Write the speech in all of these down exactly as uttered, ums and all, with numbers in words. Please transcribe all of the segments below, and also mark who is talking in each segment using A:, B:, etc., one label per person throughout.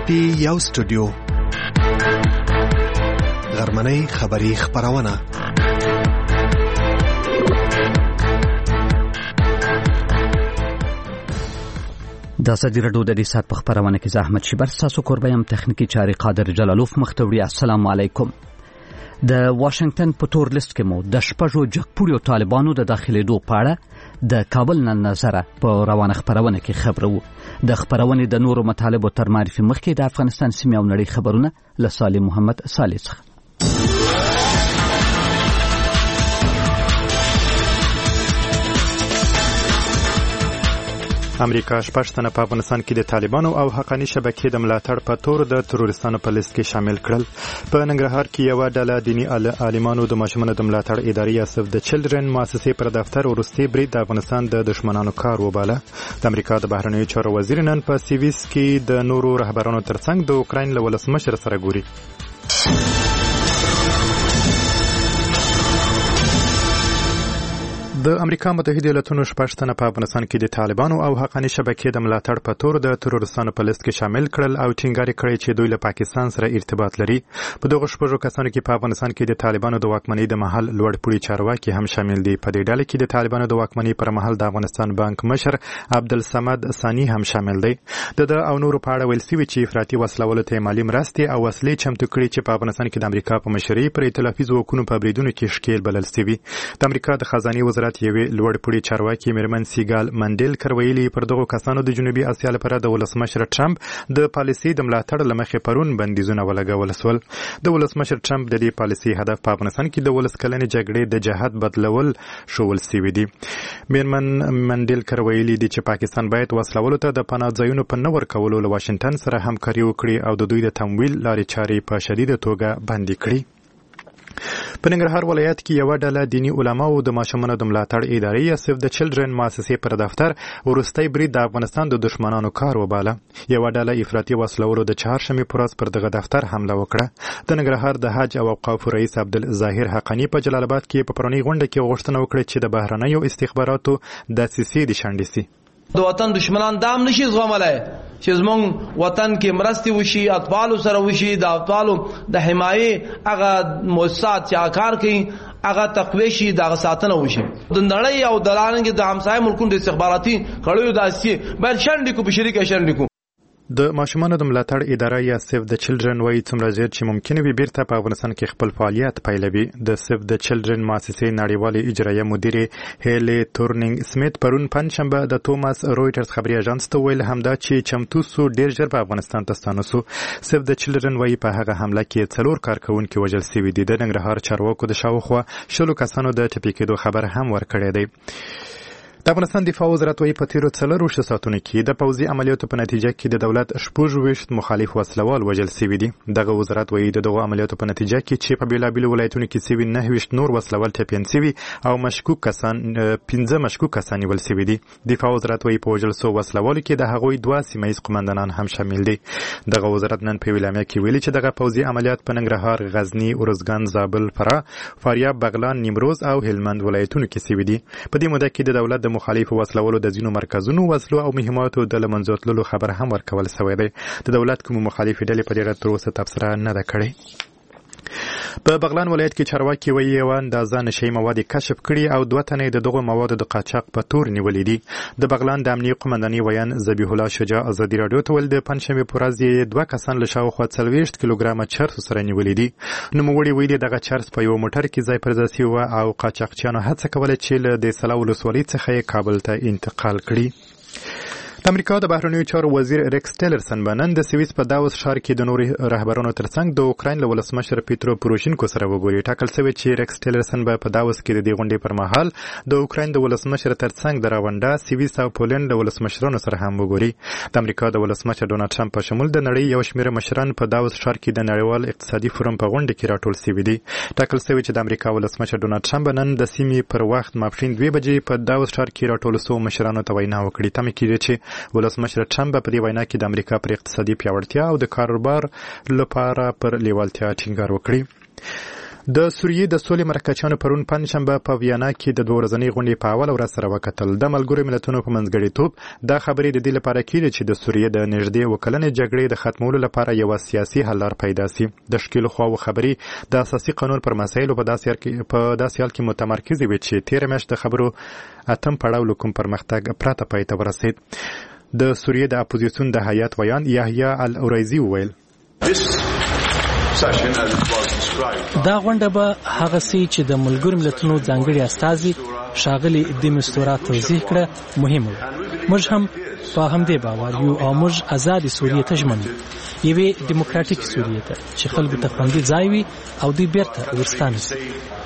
A: پی یو سټوډیو غرمنۍ خبری خبرونه
B: د ازادي راډیو د دې سات په خبرونه کې زحمت شبر تاسو کوربایم تخنیکی چاري قادر جلالوف مختوري. السلام علیکم. د واشنگټن په تور لیست کې مو د شپږو جګپوړیو طالبانو د داخلي دوه پاړه د کابل نن نظر په روانه خبرونه کې خبرو. د خبرونې د نورو مطالبو تر معرفي مخکې د افغانستان سیمه او نړۍ خبرونه له صالح محمد صالح څخه.
C: امریکا شپږ تنه په افغانستان کې د طالبانو او حقاني شبکې د ملاتړ په تور د تروریستانو په لیست کې شامل کړل. په ننګرهار کې یو ډله دینی عالمانو د ماشومانو د ملاتړ ادارې یا سیف د چلډرن مؤسسې پر دفتر وروستي برید د افغانستان د دشمنانو کار وباله. د امریکا د بهرنیو چارو وزیر نن په سیویس کې د نورو رهبرانو ترڅنګ د اوکراین له ولسمشر سره ګوري. د امریکا متحده ایالاتونو شپږ تنه په افغانستان کې د طالبانو او حقاني شبکې د ملاتړ په تور د تروریستانو په لیست کې شامل کړل او ټینګار کړی چې دوی له پاکستان سره ارتباط لري. په دغه شپږو کسانو کې په افغانستان کې د طالبانو د واکمنۍ د محل لوړپوړي چارواکي هم شامل دي. په دې ډله کې د طالبانو د واکمنۍ پر مهال د افغانستان بانک مشر عبدالصمد ثاني هم شامل دی. د او نورو په اړه ویل شوی چې افراطي وسلوالو ته مالي مرستې او وسلې چمتو کړي چې په افغانستان کې د امریکا په مشرۍ پر ائتلافي ځواکونو په بریدونو کې ښکیل بلل شوی. د امریکا د خزانه وزارت یوې لوړپوړي چارواکي میرمن سیګال منډیل کرویلی پر دغه کسانو د جنوبي اسیا لپاره د ولسمشر ټرمپ د پالیسي د ملاتړ لمخې پرون بندیزونه ولګول شول. د ولسمشر ټرمپ د دې پالیسي هدف په افغانستان کې د ولس کلنې جګړې د جهاد بدلول شول سوي دي. میرمن منډیل کرویلی دي چې پاکستان باید وسلوالو ته د پناه ځایونو په نور کولو له واشنگټن سره همکاري وکړي او د دوی د تمویل لارې چارې په شدیده توګه بندي کړي. په ننګرهار ولایت کې یو ډله دینی علما او د ماشومانو د ملاتړ ادارې یا سیف د چلډرن مؤسسې پر دفتر ورستۍ برید د افغانستان د دشمنانو کار وباله. یو ډله افراطي وسلوالو د چهارشنبې په ورځ پر دغه دفتر حمله وکړه. د ننګرهار د حج او اوقافو رئیس عبدالظاهر حقانی په جلال آباد کې په پرونی غونډه کې غوښتنه وکړه چې د بهرنیو استخباراتو دسیسې دي شنډې سي.
D: د وطن دشمنان دام نشي زغملای چې زمونږ وطن کې مرستي وشي، اطفالو سره وشي، د اطفالو د حمایې هغه مؤسسات چې کار کوي هغه تقوی شي، د ساتنه وشي. د نړۍ او د لارنګ د همسایه ملکونو د استخباراتي کړیو داسې باید شنډې کو په شریکه شنډې کو.
C: د ماشومانو د ملاتړ اداره یا سیف د چلډرن وایي څومره زیات چې ممکن وي بیرته په افغانستان کې خپل فعالیت پیلوي. د سیف د چلډرن مؤسسې نړیوالې اجرایه مدیره هیلې تورنینګ سمیت پرون پنځشنبه د توماس رويټرز خبري اژانس ته ویل همدا چې چمتو سو ډیر ژر په افغانستان ته ستانه سو. سیف د چلډرن وایي په هغه حمله کې څلور کارکونکي وژل شوي دي. د ننګرهار چارواکو د شاوخوا شلو کسانو د ټپي کېدو خبر هم ورکړی دی. د افغانستان دفاع وزارت وايي په تیرو څلورو ساعتونو کې د پوځي عملیاتو په نتیجه کې د دولت شپږ ویشت مخالف وسلوال وژل شوي دي. دغه وزارت وايي د دغو عملیاتو په نتیجه کې چې په بیلابیلو ولایتونو کې شوي نهه ویشت نور وسلوال ټپیان شوي او مشکوک کسان پنځه مشکوک کسان نیول شوي دي. دفاع وزارت وايي په وژل شوو وسلوالو کې د هغوی دوه سیمه ییز قومندانان هم شامل دي. دغه وزارت نن په اعلامیه کې ویلي چې دغه پوځي عملیات په ننګرهار، غزنی، ارزګان، زابل، فراه، فاریاب، بغلان، نیمروز او هلمند ولایتونو کې شوي دي. په دې موده کې د دولت د مخالف وسلوالو د ځینو مرکزونو وسلو او مهماتو د له منځه تللو خبر هم ورکول شوی دی. د دولت کوم مخالفې ډلې په دې اړه تر اوسه تبصره نه ده کړې. په بغلان ولایت کې چارواکي وایي یو اندازه نشي مواد کشف کړي او دوه تنې د دغو موادو د قاچاق په تور نیولې دي. د بغلان د امنیه قومندانۍ ویان ذبیح الله شجاع ازادي راډیو ته ویل د پنځشنبې په ورځ دوه کسان له شاوخوا څلوېښت کیلوګرامه چرس سره نیولې دي. نوموړي ویلي دغه چرس په یو موټر کې ځای پر ځای شوی او قاچاقچیانو هڅه کوله چې له د سلا ولسوالۍ څخه یې کابل ته انتقال کړي. د امریکا د بهرنیو چارو وزیر ریکس ټیلرسن به نن د سویس په داوس ښار کې د نورو رهبرانو ترڅنګ د اوکراین له ولسمشر پیترو پوروشینکو سره وګوري. ټاکل شوی چې ریکس ټیلرسن به په داوس کې د دې غونډې پر مهال د اوکراین د ولسمشر ترڅنګ د راونډا، سویس او پولند د ولسمشرانو سره هم وګوري. د امریکا د ولسمشر ډونالد ټرمپ په شمول د نړۍ یو شمېر مشران په داوس ښار کې د نړیوال اقتصادي فورم په غونډه کې راټول شوي دي. ټاکل شوی چې د امریکا ولسمشر ډونالد ټرمپ نن د سیمې پر وخت ماپښین دوه بجې په داوس ښار کې راټول شوو مشرانو ته وینا وکړي. تمه کېږي چې ولسمشر ټرمپ په دې وینا کې د امریکا پر اقتصادي پیاوړتیا او د کاروبار لپاره پر لیوالتیا ټینګار وکړي. د سوریې د سولې مرکچیانو پرون پنځشنبه په ویانا کې د دوه ورځنۍ غونډې په اوله ورځ سره وکتل. د ملګرو ملتونو په منځګړیتوب دا خبرې د دې لپاره کېږي چې د سوریې د نږدې اوه کلنې جګړې د ختمولو لپاره یو سیاسي حل لار پیدا شي. د ښکېلو خواوو خبرې د اساسي قانون پر مسایلو په داسې حال کې متمرکزې وي چې تېره میاشت د خبرو اتم پړاو له کوم پرمختګ پرته پای ته ورسېد. د سوریې د اپوزیسیون د هیات ویان یحیی العریزي وویل
E: دا غونډه به هغه سي چې د ملګرو ملتونو ځانګړي استازي ښاغلي د مستورات توضیح کړه مهمه وه. موږ هم په همدې باور یو او موږ آزادې سوریې ته ژمن یو، یوې دیموکراتیک سوریې ته چې خلکو ته خوندي ځای وي او دوی بیرته ورستانه شي.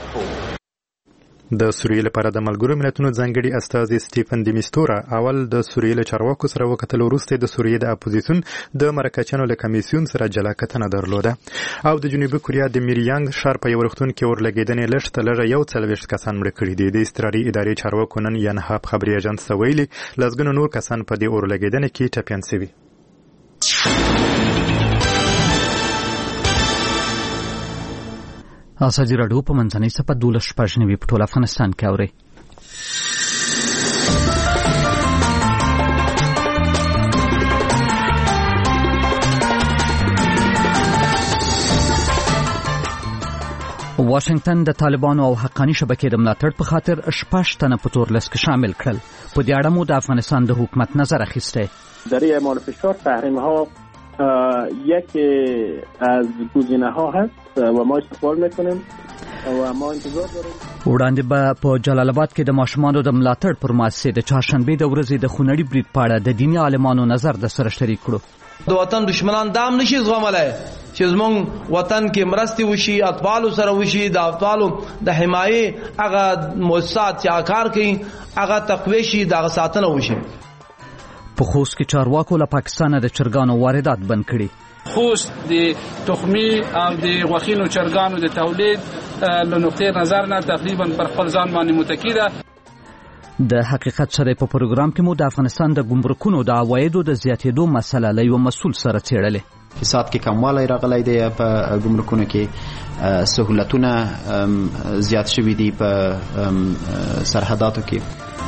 C: د سوریې لپاره د ملګرو ملتونو ځانګړي استازي سټیفن دی میستورا اول د سوریې له چارواکو سره وکتل، وروسته د سوریې د اپوزیسیون د مرکچیانو له کمیسیون سره جلا کتنه درلوده. او د جنوبي کوریا د میریانګ ښار په یو روغتون کې اورلګېدنې لږ تر لږه یو څلوېښت کسان مړه کړي دي. د اضطراري ادارې چارواکو نن ینهاب خبري اژانس ته ویلي لسګونو نور کسان په دې اورلګېدنې کې ټپیان شوي.
B: ازادي راډیو په منځنۍ صفحه دولس شپږ نوي په ټول افغانستان کې اوري. واشنگټن د طالبانو او حقاني شبکې د ملاتړ په خاطر شپږ تنه په تور لیست کې شامل کړل. په دې اړه مو د افغانستان د حکومت نظر اخیسته.
F: در اعمال فشار تحریم ها یکی از گزینه ها هست و ما استقبال میکنیم و ما انتظار داریم.
B: وړاندې به په جلال آباد کې د ماشومانو د ملاتړ پر مؤسسې د چهارشنبې د ورځې د خونړي برید په اړه د دیني عالمانو نظر د سره شریک کړو.
D: د وطن دشمنان دام نشي زغملای چې زمونږ وطن کې مرستي وشي، اطفالو سره وشي، د اطفالو د حمایې هغه مؤسسات چې کار کوي هغه تقویه شي، د ساتنه وشي.
B: په خوست کې چارواکو له پاکستان د چرګانو واردات بند کړي.
G: خوست د تخمي او د غوښینو چرګانو د تولید له نقطې نظر نه تقریبا پر خپل ځان باندې متکی ده.
B: د حقیقت سره په پروګرام کې مو د افغانستان د ګمرکونو د عوایدو د زیاتېدو مسله له یو مسؤل سره څېړلې.
H: اقتصاد کې کموالی راغلی دی، په ګمرکونو کې سهولتونه زیات شوي دي په سرحداتو کې.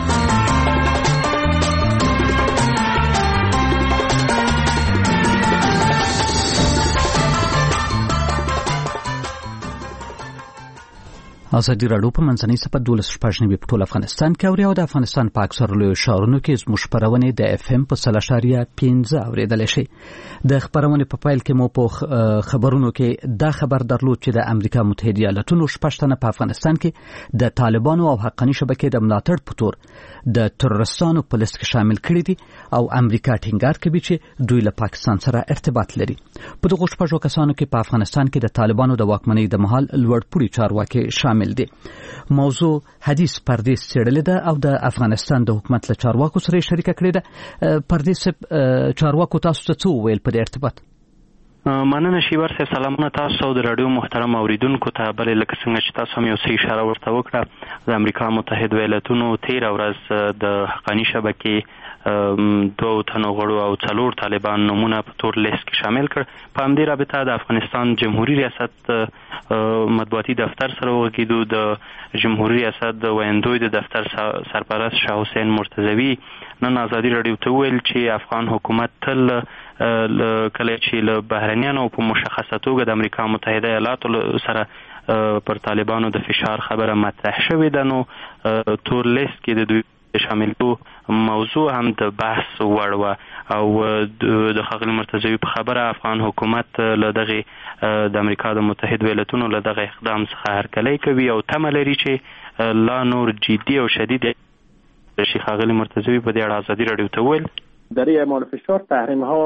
H: ازادي راډیو په منځنۍ صفحه دولس شپږ نوي په ټول افغانستان کې اوري او د افغانستان په اکثرو لویو ښارونو کې زموږ خپرونې د اف ام په سل اعشاریه پنځه اورېدلی شي. د خپرونې په پیل کې مو په خبرونو کې دا خبر درلود چې د امریکا متحده ایالاتونو شپږ تنه په افغانستان کې د طالبانو او حقاني شبکې د ملاتړ په تور د تروریستانو په لیست کې شامل کړي دي او امریکا ټینګار کوي چې دوی له پاکستان سره ارتباط لري. په دغو شپږو کسانو کې په افغانستان کې د طالبانو د واکمنۍ د مهال لوړپوړي چارواکي شامل دي. موضوع حدیث پردیس څېړلې ده او د افغانستان د حکومت له چارواکو سره شریکه کړې ده. پردیس چارواکو تاسو ته څه وویل په دې ارتباط؟
I: مننه شیبر صاحب، سلامونه تاسو او د رادیو محترم اوریدونکو ته. بلې لکه څنګه چې تاسو هم یو څه اشاره ورته وکړه، د امریکا متحده ایالاتونو تېره ورځ د حقاني شبکې دوه تنو غړو او څلور طالبان نومونه په تور لیست کې شامل کړ. په همدې رابطه د افغانستان جمهوریت ریاست مطبوعاتي دفتر سره وغږېدو. د جمهوریت ریاست د ویندوی د دفتر سرپرست شاه حسین مرتضوي نن ازادي راډیو ته وویل چې افغان حکومت تل کله چې له بهرنیانو په مشخصه توګه د امریکا متحده ایالاتو سره پر طالبانو د فشار خبره مطرح شوې ده، نو تور لیست کې د دوی شاملو موضوع هم د بحث وړ وه او د ښاغلي مرتضوي په خبره افغان حکومت له دغې د امریکا د متحده ایالاتونو له دغه اقدام څخه هرکلی کوي او تمه لري چې لا نور جدي او شدید شي. ښاغلي مرتضوي په دې اړه ازادي راډیو ته وویل
F: در اعمال فشار تحریم ها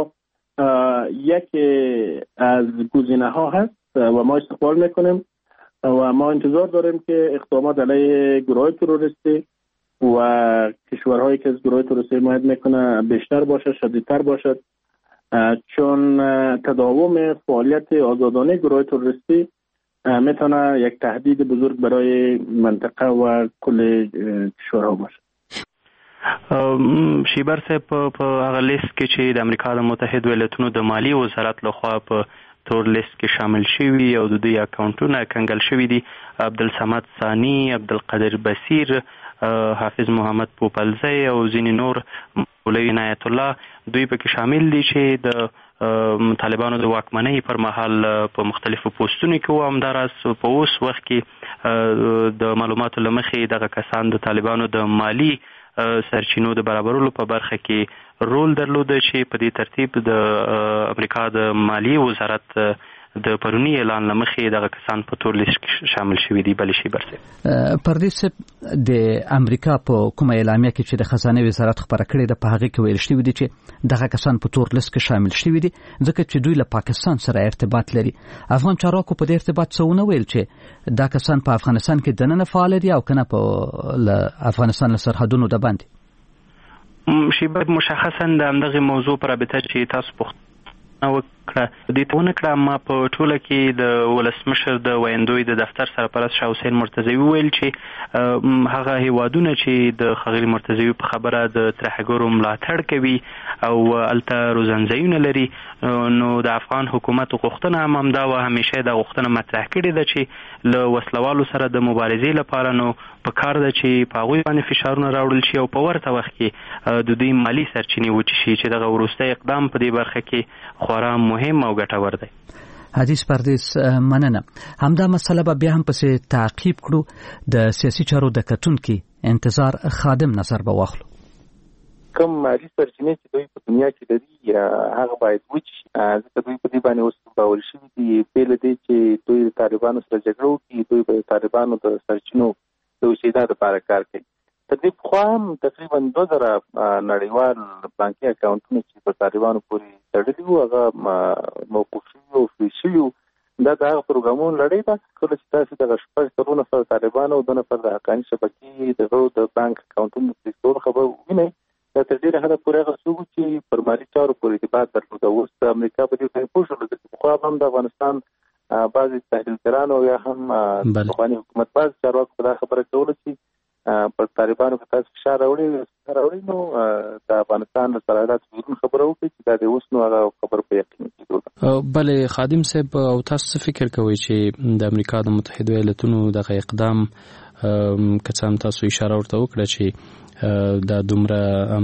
F: یکی از گزینه ها هست و ما استقبال میکنیم و ما انتظار داریم که اقدامات علیه گروه تروریستی و کشورهایی که از گروه تروریستی حمایت میکنه بیشتر باشد، شدیدتر باشد، چون تداوم فعالیت آزادانه گروه تروریستی میتونه یک تهدید بزرگ برای منطقه و کل کشورها باشه.
I: شیبر صاحب په هغه لیست کې چې د امریکا د متحده ایالاتونو د مالی وزارت لخوا په تور لیست کې شامل شوي او د دوی اکاونټونه کنګل شوي دي. عبدالصمد ثانی، عبدالقادر بصیر، حافظ محمد پوپلزی او ځینې نور، مولوي عنایت الله، دوی پکې شامل دي چې د طالبانو د واکمنۍ پر مهال په مختلفو پوسټونو کې و. همداراز په اوس وخت کې د معلوماتو له مخې دغه کسان د طالبانو د مالی سرچینو د برابرولو په برخه کې رول درلوده چې په دې ترتیب د امریکا د مالی وزارت د پرونی اعلان لمخې دغه کسان په تور لیست کې شامل شوي دي. بلې شي برسه
B: پردیس د امریکا په کومه اعلامیه کې چې د خزانه وزارت خبره کړې ده په هغه کې ویل شوی دی چې دغه کسان په تور لیست کې شامل شوي دي ځکه چې دوی له پاکستان سره ارتباط لري. افغان چارواکو په دې ارتباط څه ویل چې دا کسان په افغانستان کې دننه فعال دي او کنه په افغانستان له سرحدونو د باندې
I: شي. باید مشخصا د همدغه موضوع پر رابطه چې تاسو پوښتنه وکړه دې ته ونه کړه. ما په ټوله کې د ولسمشر د ویندوی د دفتر سرپرست شاه حسین مرتضوي ویل چې هغه هیوادونه چې د ښاغلي مرتضوي په خبره د ترهګرو ملاتړ کوي او هلته روزنځایونه لري، نو د افغان حکومت غوښتنه هم همدا وه، همیشه دا غوښتنه مطرح کړې ده چې له وسلوالو سره د مبارزې لپاره نو په کار ده چې په هغوی باندې فشارونه راوړل شي او په ورته وخت کې د دوی مالي سرچینې وچې شي چې دغه وروستی اقدام په دې برخه کې خورا مهم او ګټور دی.
B: حدیث پردیس مننه. همدا مسله به بیا هم پسې تعقیب کړو. د سیاسي چارو د کتونکي انتظار خادم نظر به واخلو.
F: کوم مالي سرچینې چې دوی په دنیا کې لري هغه باید وچ شي، ځکه دوی په دې باندې اوس باور شوي دي بې له دې چې دوی د طالبانو سره جګړه وکړي، دوی به د طالبانو د سرچینو د اوسېدا لپاره کار کوي. تر دې پخوا هم تقریبا دوه زره نړیوال بانکي اکاونټونه چې په طالبانو پورې تړلي وو هغه موقوف شوي او فریز شوي وو. دا د هغه پروګرامونو لړۍ ده. کله چې تاسې دغه شپږ څلور نفر طالبانو او دوه نفر د حقاني شبکې د هغو د بانک اکاونټونو فریز کولو خبر ووینئ، دا تر ډېره حده پورې هغه څوک چې پر مالي چارو پورې ارتباط درلوده. اوس د امریکا په دې باندې پوه شول چې پخوا هم د افغانستان بعضې تحلیلګرانو یا هم د پخواني حکومت بعضې چارواکو په دا خبره کوله چې پر طالبانو که تاسو فشار راوړئ راوړئ نو د افغانستان د سرحداتو بیرون خبره وکړئ چې دا د اوس نو هغه خبره په یقین کېدو ده.
E: بلې خادم صاحب، او تاسو څه فکر کوئ چې د امریکا د متحدو ایالتونو دغه اقدام که څه هم تاسو اشاره ورته وکړه چې دا دومره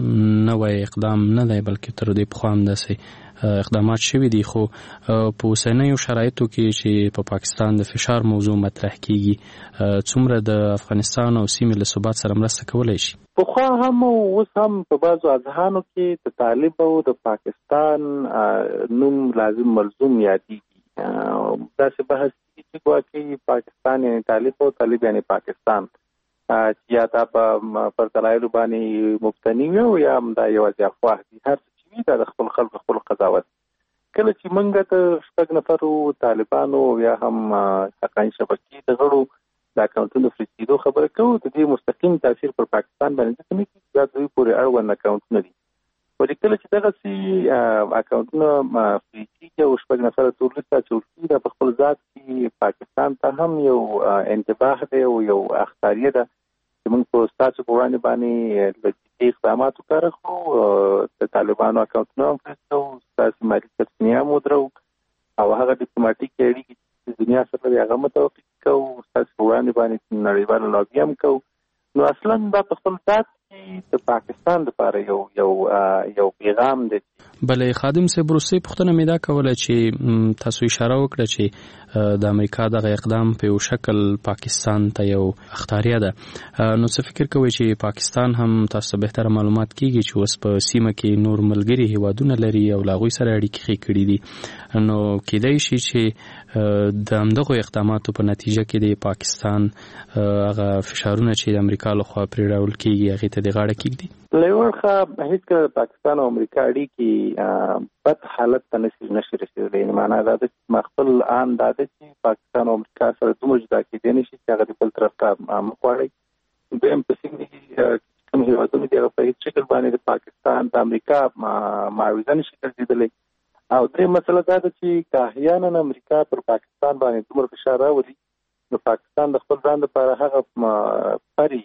E: نوی اقدام نه دی بلکې تر دې پخوا هم داسې اقدامات شوي دي، خو په اوسنیو شرایطو کې چې په پاکستان د فشار موضوع مطرح کیږي څومره د افغانستان او سیمې له ثبات سره مرسته کولی شي؟
F: پخوا هم او اوس هم په بعضو اذهانو کې د طالب او د پاکستان نوم لازم ملزوم یادېږي. داسې بحث کېږي چې ګواکې پاکستان یعنې طالب او طالب یعنې پاکستان چې یا دا په پر دلایلو باندې مبتني وي او یا هم دا یوازې افواه دي. هر دا د خپل خلکو خپل قضاوت. کله چې موږ د شپږ نفرو طالبانو یا هم حقاني شبکې د غړو د اکاونټونو فریز کېدو خبره کوو، د دې مستقیم تاثیر پر پاکستان باندې ځکه نه کېږي، دا دوی پورې اړوند اکاونټونه دي. ولې کله چې دغسې اکاونټونه فریز کېږي او شپږ نفره تور لیست اچول کېږي، دا په خپل ذات کې پاکستان ته هم یو انتباه دی او یو اخطاریه ده چې موږ په ستاسو په وړاندې باندې له جدي اقداماتو کار اخلو، د طالبانو اکاونټونه هم فریز کوو، ستاسو مالي سرچینې هم ودرو او هغه ډیپلوماټیکې اړیکې چې د دنیا سره لري هغه متوقف کوو، ستاسو په وړاندې باندې نړیواله لابي هم کوو. نو اصلا دا په خپل ذات کې د پاکستان لپاره یو یو یو پیغام دی.
E: بلې خادم صاحب، وروستۍ پوښتنه مې دا کوله چې تاسو اشاره وکړه چې د امریکا دغه اقدام په یو شکل پاکستان ته یو اخطاریه ده. نو څه فکر کوئ چې پاکستان هم تاسو بهتره معلومات کیږي چې اوس په سیمه کې نور ملګري هیوادونه لري او له هغوی سره اړیکې ښې کړي دي، نو کیدای شي چې د همدغو اقداماتو په نتیجه کې د پاکستان هغه فشارونه چې د امریکا لخوا پرې راوړل کیږي هغې ته د غاړه کیږدي؟
F: له یو اړخه هېڅکله د پاکستان او امریکا اړیکې بد حالت ته نشي نشي رسېدلی. یعنې معنا دا ده چې ما خپل آن دا ده چې پاکستان او امریکا سره دومره جدا کېدی نه شي چې هغه د بل طرف ته مخ واړوي. دویم په سیمه کې کوم هېوادونه دي هغه په هېڅ شکل باندې د پاکستان د امریکا معاوضه نشي ګرځېدلی. او درېیم مسله دا ده چې که احیانا امریکا پر پاکستان باندې دومره فشار راولي، نو پاکستان د خپل ځان لپاره هغه پرې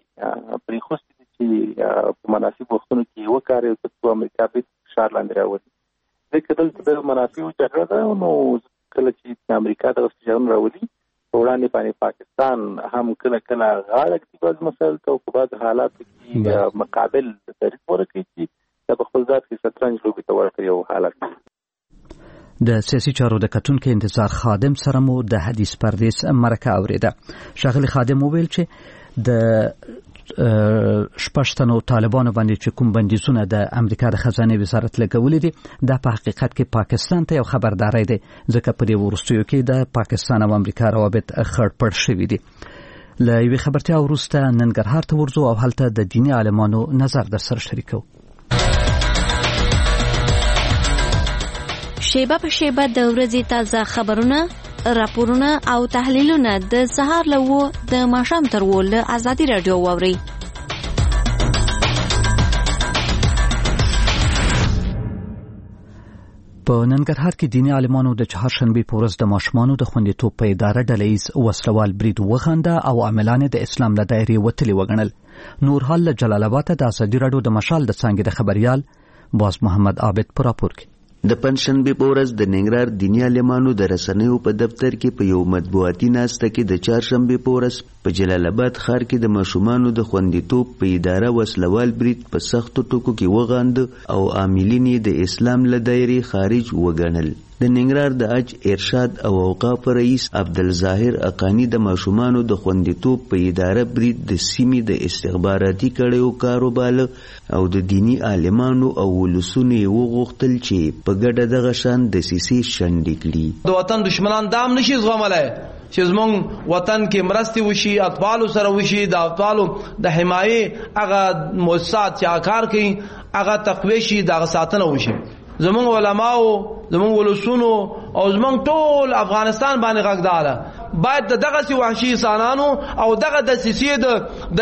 F: پرېښوستې چې په مناسب وختونو کې وکاروي تر څو امریکا بېرته فشار لاندې راولي. ځکه دلته د منافعو جګړه ده، نو کله چې امریکا دغه سجن راولي په وړاندې باندې پاکستان هم کله کله غاړه کړي بعض مسایل ته، او په بعض حالات کې مقابل دریځ ورکړي چې د خپل ذات کې شطرنج لوبې ته ورکړي یو حالت.
B: د سیاسي چارو د کتونکو انتظار خادم سره مو د حدیث پردیس مرکه اوریده. ښاغلي خادم وویل چې د شپږتنو طالبانو باندې چې کوم بندیزونه د امریکا د خزانه وزارت لګولې دي دا په حقیقت کې پاکستان ته یو خبرداري ده، ځکه په دې ورستیو کې د پاکستان او امریکا روابط خړپړ شوي دي. له یوې خبرتیا وروسته ننګرهار ته ورځو او هلته د دیني عالمانو نظر در سره شریکو.
J: شیبه په شیبه د ورځې تازه خبرونه، راپورونه او تحلیلونه د سهار له و د ماښام تر و له ازادي رادیو واوري.
B: په ننګرهار کې دیني عالمانو د چهارشنبې په ورځ د ماشومانو د خوندیتوب په اداره ډلهیز وسلوال برید وغنده او عاملان د اسلام له دایرې وتلي وګڼل. نور حال له جلال آباد د ازادي رادیو د مشال د څانګې د خبريال باز محمد عابد پر راپور کې.
K: د پنځشنبې په ورځ د ننګرهار دیني عالمانو د رسنیو په دفتر کې په یو مطبوعاتي ناسته کې د چهارشنبې په ورځ په جلال آباد ښار کې د ماشومانو د خوندیتوب په اداره وسلوال برید په سختو ټکو کې وغانده او عاملین د اسلام له دایرې خارج وګڼل. د ننګرهار د اج ارشاد او اوقاف رئیس عبدالظاهر اقانی د ماشومانو د خوندیتوب په اداره برید د سیمې د استخباراتي کړیو کاروبار او د دینی عالمانو او ولسونو وغوښتل چې په ګډه دغه شان د سیسي شنډې کړي.
D: د وطن دشمنان دام نشي زغملای چې زمونږ وطن کې مرستي وشي، اطفالو سره وشي، د اطفالو د حمایې هغه مؤسسات چې کار کوي هغه تقوی شي، دغه ساتنه وشي. زمونږ علماو، زمونږ ولسونو او زمونږ ټول افغانستان باندې غږداله باید دغه سی وحشي انسانانو او دغه د سیسي د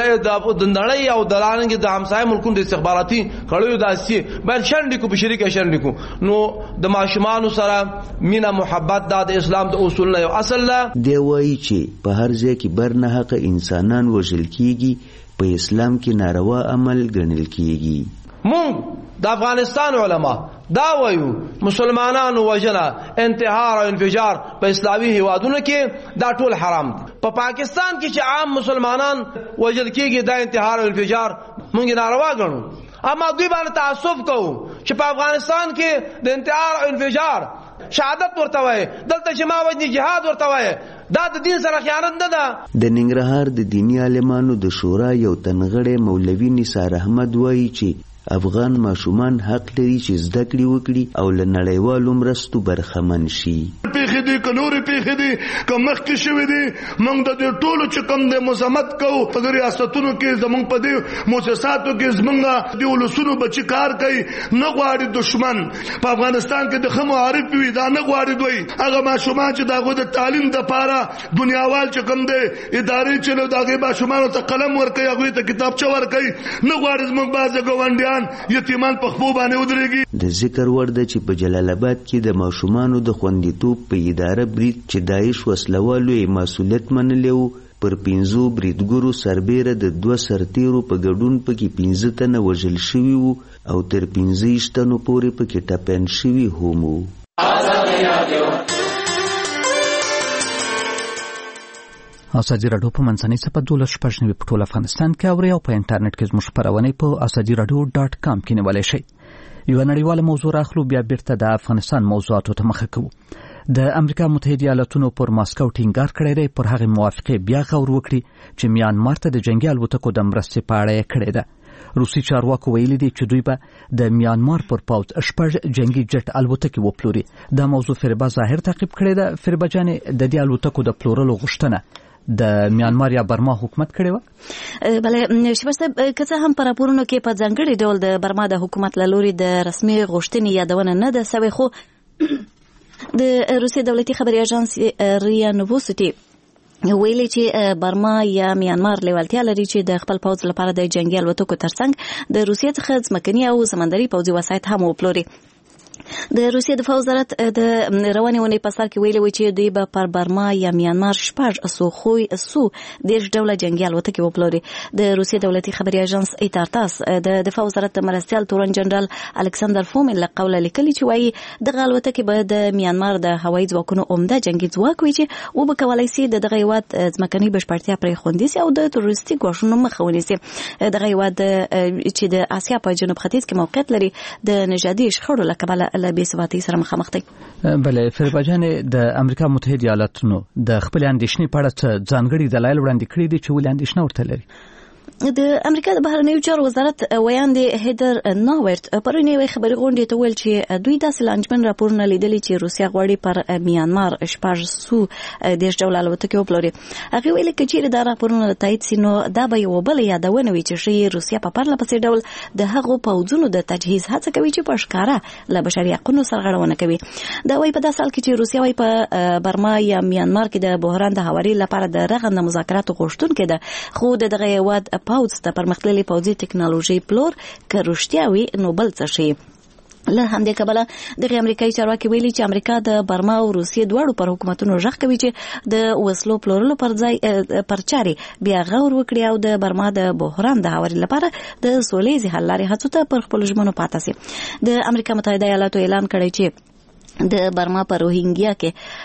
D: د نړۍ او د لانګ د همسایه ملکونو د استخباراتي کړیو داسي باید شنډ کو په شریکه شنډ کو. نو د ماشومانو سره مینا محبت د اسلام د اصول نه یو اصل لا
K: دی وایي چې په هر ځای کې بر نه حق انسانان وژل کیږي، په اسلام کې ناروا عمل ګڼل کیږي.
D: مونږ د افغانستان علما دا وایو مسلمانانو وجنه انتحار او انفجار په اسلامي هیوادونو کې دا ټول حرام دي. په پا پاکستان کې چې عام مسلمانان وجل کېږي دا انتحار او انفجار مونږ ناروا ګڼو، اما دوی باندې تعصب کوو چې په افغانستان کې د انتحار او انفجار شهادت ورته وایي، دلته چې ما وجني جهاد ورته وایي، دا د دین سره خیانت نه ده.
K: د ننګرهار د دینی عالمانو د شورا یو تنغړی مولوي نثار احمد وایي چې افغان ماشومان حق لري چې زده کړې وکړي او له نړیوالو مرستو برخمن شي.
L: پیښې دي که نورې پیښې دي که مخکې شوې دي، موږ د دې ټولو چې کوم دی مذمت کوو. په دې ریاستونو کې زموږ په دې مؤسساتو کې زموږ د ولسونو بچي کار کوي، نه غواړي دشمن په افغانستان کې د ښه معارف وي، دا نه غواړي دوی هغه ماشومان چې د هغوی د تعلیم دپاره دنیاوال چې کوم دی ادارې چې نو د هغې ماشومانو ته قلم ورکوي، هغوی ته کتابچه ورکوي، نه غواړي زموږ بعضې ګاونډیان یتیمان په خپو باندې ودرېږي.
K: د ذکر وړ ده چې په جلال آباد کې د ماشومانو د خوندیتوب په اداره برید چې داعش وسلوالو یې مسؤلیت منلی و، پر پنځو بریدګرو سربیره د دوه سرتیرو په ګډون پکې پنځه تنه وژل شوي وو او تر پنځه ویشت تنو پورې پکې ټپیان شوي هم وو.
B: ازادي رادیو په منځنۍ صفحه دولس شپږ نوي په ټول افغانستان کې اوري او په انټرنیټ کې زموږ خبرونه په ازادي رادیو ډاټ کام کې نیولای شئ. یو نړیواله موضوع راخلو بیا بیرته د افغانستان موضوعاتو ته مخه کوو. د امریکا متحده ایالاتونو پر ماسکو ټینګار کړی دی پر هغه موافقه بیا غور وکړي چې میانمار ته د جنگي الوتکو د مرستې په اړه کړی ده. روسي چارواکو ویلي دي چې دوی به د میانمار پر پاوځ شپږ جنگي جټ الوتکې وپلوري. دا موضوع فریبا ظاهر تعقیب کړی ده. فریبا جان د دې الوتکو د پلورلو غوښتنه د میانمار یا برما حکومت کړی و؟
J: بله شبسته که څه هم په راپورونو کې په ځانګړي ډول د برما د حکومت له لوري د رسمي غوښتنې یادونه نه ده سوې، خو د روسیې دولتي خبري اژانس ریا نووسټي ویلي چې برما یا میانمار لیوالتیا لري چې د خپل پوځ لپاره د جنگي الوتکو ترڅنګ د روسیې څخه ځمکني او سمندري پوځي وسایط هم وپلوري. د روسیې دفاع وزارت د روانې اونۍ په سر کې ویلي و چې دوی به پر برما یا میانمار شپږ سوخوي سو دیرش ډوله جنگي الوتکې وپلوري. د روسیې دولتي خبري اژانس ایتارتاس د دفاع وزارت د مرستیال تورن جنرال الکساندر فومن له قوله لیکلي چې وایي دغه الوتکې به د میانمار د هوایي ځواکونو عمده جنگي ځواک وي چې و به کولی سي د دغه هیواد ځمکنۍ بشپړتیا پرې خوندي سي او د تروریستي ګواښونو مخه ونیسي. دغه هیواد چې د اسیا په جنوب ختیځ کې موقعیت لري د نژادي شخړو له کبله له بې ثباتۍ سره مخامخ دي.
B: بله فریبا جان، د امریکا متحده ایالاتونو د خپل اندېښنې په اړه ځانګړي دلایل وړاندې کړي دي چې ولې اندېښنه ورته لري.
J: د امریکا د بهرنیو چارو وزارت ویاندې هیدر ناورت پرون یوې خبري غونډې ته ویل چې دوی داسې لانجمن راپورونه لیدلي چې روسیا غواړي پر میانمار شپږ سو دیرش ډوله الوتکې وپلوري. هغه ویل چې چیرې دا راپورونه تایید سي نو دا به یو بل یادونه وي چې شی روسیا په پرله پسې ډول د هغو پوځونو د تجهیز هڅه کوي چې په ښکاره له بشري حقوقو سرغړونه کوي. دا وایي په داسې حال کې چې روسیا وایي په برما یا میانمار کې د بحران د هواري لپاره د رغنده مذاکراتو غوښتونکې ده، خو د دغه هیواد پوځ د پرمختللي پوځي ټکنالوژي پلور که رښتیا وي نو بل څه شي. له همدې کبله دغه امریکایي چارواکي ویلي چې امریکا د برما او روسیې دواړو پر حکومتونو غږ کوي چې د وسلو پلورلو پر ځای پر چارې بیا غور وکړي او د برما د بحران د هواري لپاره د سولې حل لارې هڅو ته پر خپل ژمنو پاتې سي. د امریکا متحده ایالاتو اعلان کړی چې د برما په روهینګیا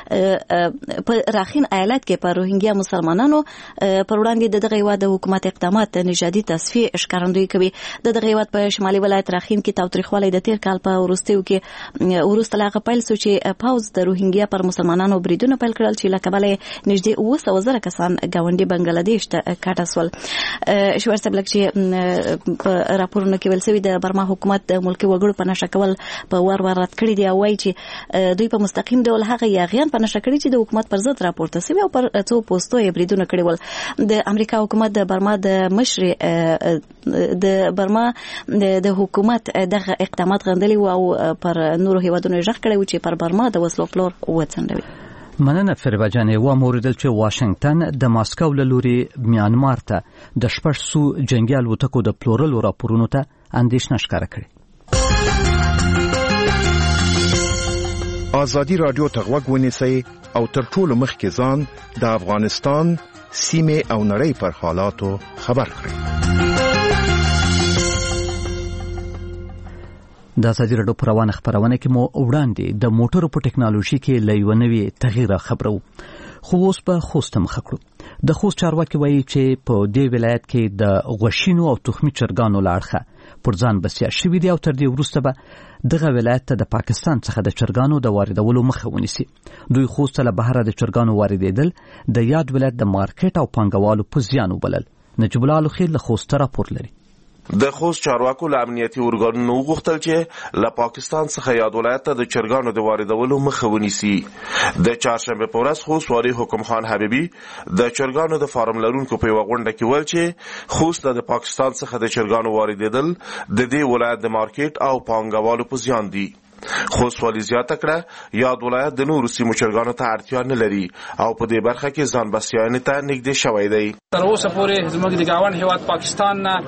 J: کې په راخین ایالت کې په روهینګیا مسلمانانو پر وړاندې د دغه هیواد د حکومت اقدامات نژادي تصفیه ښکارندویي کوي. د دغه هیواد په شمالي ولایت راخین کې تاوتریخوالی د تیر کال په وروستیو کې وروسته له هغه پیل شو چې پوځ د روهینګیا پر مسلمانانو بریدونه پیل کړل چې له کبله نږدې اوه سوه زره کسان ګاونډي بنګلادیش ته کډه سول. شوار سبلک چې په راپورونو کې ویل شوي د برما حکومت د ملکي وګړو په نشه کول په وار وار رد کړي دي او وایي چې دوی په مستقیم ډول هغه یاغیان په نشه کړي چې د حکومت پر ضد راپورته شوي او پر څو پوسټو یې بریدونه کړي ول. د امریکا حکومت د برما د مشر د برما د حکومت دغه اقدامات غندلي او پر نورو هیوادونو غږ کړی و چې پر برما د وسلو پلور وڅنډوي.
B: مننه فریبا جان. و موریدل چې واشنگټن د ماسکو له لوري میانمار ته د شپږ سو جنگي الوتکو د پلورلو راپورونو ته اندېښنه ښکاره کړې.
M: آزادی رادیو ته غوږ ونیسئ او تر ټولو مخکې ځان د افغانستان سیمې او نړۍ پر حالاتو خبر کړئ.
B: د آزادی رادیو پر روانه خبرونه کې مو وړاندې د موټرو په ټکنالوژي کې له یوه نوې تغییر خبرو، خو اوس به خوست مخ کړو. د خوست چارواکي وایي چې په دې ولایت کې د غوښینو او تخمي چرګانو له اړخه پر ځان بسیا شوي دي او تر دې وروسته به دغه ولایت ته د پاکستان څخه د چرګانو د واردولو مخه ونیسي. دوی خوست له بهره د چرګانو واردېدل د یاد ولایت د مارکیټ او پانګوالو په زیان وبلل. نجیب الله الخیر له خوست راپور لري.
N: د خوست چارواکو له امنیتي ارګانونو وغوښتل چې له پاکستان څخه یاد ولایت ته د چرګانو د واردولو مخه ونیسي. د چهارشنبه په ورځ خوست والي حکم خان حبیبي د چرګانو د فارم لرونکو په یوه غونډه کې ویل چې خوست د پاکستان څخه د چرګانو واردېدل د دې ولایت د مارکیټ او پانګوالو په زیان دي. خوست والي زیاته کړه یاد ولایت د نورو سیمو چرګانو ته اړتیا نه لري او په دې برخه کې ځان بسیاینې ته نږدې شوی دی.
G: تر اوسه پورې زموږ د ګاونډ هیواد پاکستان نه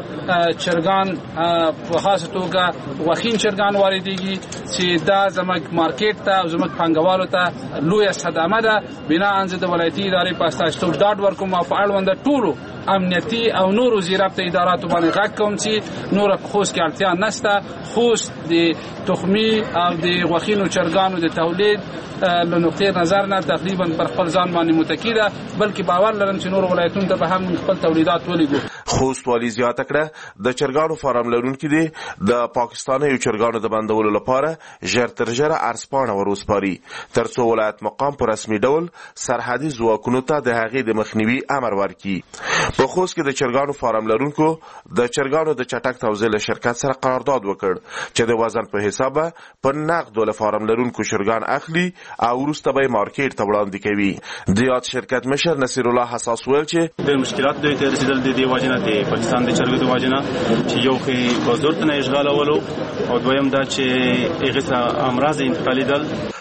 G: چرګان په خاصه توګه غوښین چرګان واردېږي چې دا زموږ مارکیټ ته او زموږ پانګوالو ته لویه صدمه ده. بناء زه د ولایتي ادارې په استازیتوب ډاډ ورکوم او په اړونده ټولو امنیتي او نورو زیرابطه اداراتو باندې غږ کوم چې نور په خوست کې اړتیا نشته. خوست د تخمي او د غوښینو چرګانو د تولید له نقطې نظر نه تقریبا پر خپل ځان باندې متکی ده، بلکې باور لرم چې نور ولایتونو ته به هم خپل تولیدات ولېږو.
N: خوست والي زیاته کړه د چرګانو فارم لرونکي دي د پاکستاني چرګانو د بندولو لپاره ژر تر ژره ارسپانه وروسپاري تر څو ولایت مقام په رسمي ډول سرحدي ځواکونو ته د هغې د مخنیوي امر ورکړي. په خوست کې د چرګانو فارم لرونکو د چرګانو د چټک توزیع له شرکت سره قرارداد وکړ چې د وزن په حساب په نقد ول فارم لرونکو چرګان اخلي او وروسته به مارکیټ ته وړاندې کوي. د یاد شرکت مشر نصیر الله حساس ویل چې
O: د مشکلات دوی ته رسیدل د دې واجنه د پاکستان د چرګو د واجنه چې یو کې بازار ته اشغال اولو او دویم دا چې هغه امراض انتقالیدل.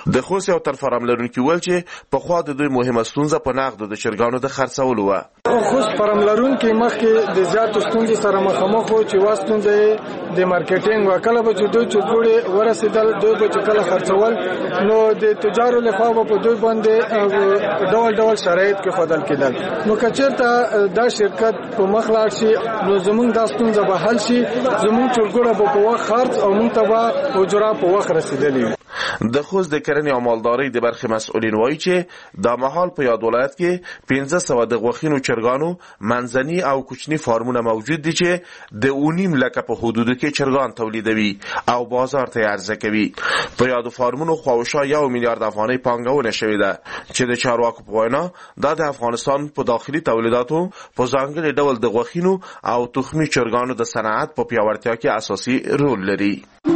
N: د خوست یو تر فرام لرونکي ول چې په خوا د دوی مهمه ستونزه په نقد د چرګانو د خرڅولو و.
P: خوست فرام لرونکي مخکې د زیاتو ستونزې سره مخامخ وو چې واستونځي د مارکیټینګ وکړه به چې دوی چې جوړې ورسېدل دوی به چې کله خرڅول نو د تجارو لخوا په دوی باندې ډول ډول شرایط کې خدل کېدل. نو کچېرته دا شرکت په مخ لاړ شي نو زمونږ دا ستونزه به حل شي، زمونږ چرګوړه به په وخت خرڅ او موږ ته به اجره په وخت رسیدلې.
N: د خوست د کرنې او مالدارۍ د برخې مسؤلین وایي چې دا مهال په یاد ولایت کې پنځه سوه د غوښینو چرګانو منځني او کوچني فارمونه موجود دي چې د اونیم لکه په حدودو کې چرګان تولیدوي او بازار ته عرضه کوي. په یادو فارمونو خواوشا یو میلیارد افغانۍ پانګونه شوې ده چې د چارواکو په وینا دا د افغانستان په داخلي تولیداتو په ځانګړي ډول د غوښینو او تخمي چرګانو د صنعت په پیاوړتیا کې اساسي رول لري.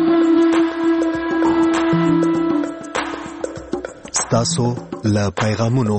A: تاسو له پیغامونو.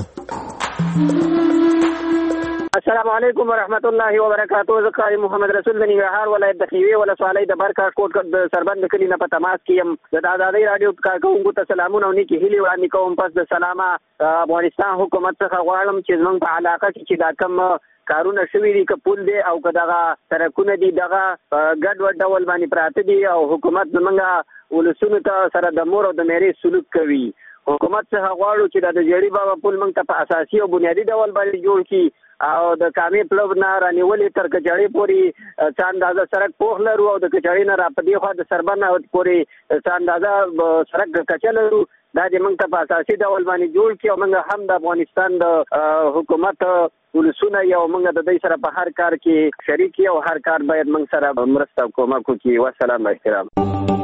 Q: السلام علیکم ورحمت الله وبرکاتہ. زه قاری محمد رسول د ننګرهار ولایت د خیوې ولسوالۍ د برکاټ کوټ د سربند کلی نه په تماس کې یم. د آزادۍ رادیو کارکوونکو ته سلامونه او نیکې هیلې وړاندې کوم. پس د سلامه افغانستان حکومت څخه غواړم چې زموږ په علاقه کې چې دا کم کارونه شوي دي که پول دی او که دغه سړکونه دي دغه ګډوډ ډول باندې پراته دي او حکومت زموږ ولسونو ته سره د مور او د میرې سلوک کوي. حکومت څخه غواړو چې د جړی بابا پل موږ ته په اساسي او بنیادي ډول باندې جوړ کړي او د کامې پلو نه رانیولې تر کچړې پورې څه اندازه سړک پوخ لرو او د کچړې نه را په دې خوا د سربن پورې څه اندازه سړک کچه لرو. دا دې موږ ته په اساسي ډول باندې جوړ کړي او موږ هم د افغانستان د حکومت ولسونه یو موږ د دې سره په هر کار کې شریک یو هر کار باید موږ سره مرسته کومک وکړي. والسلام احترام.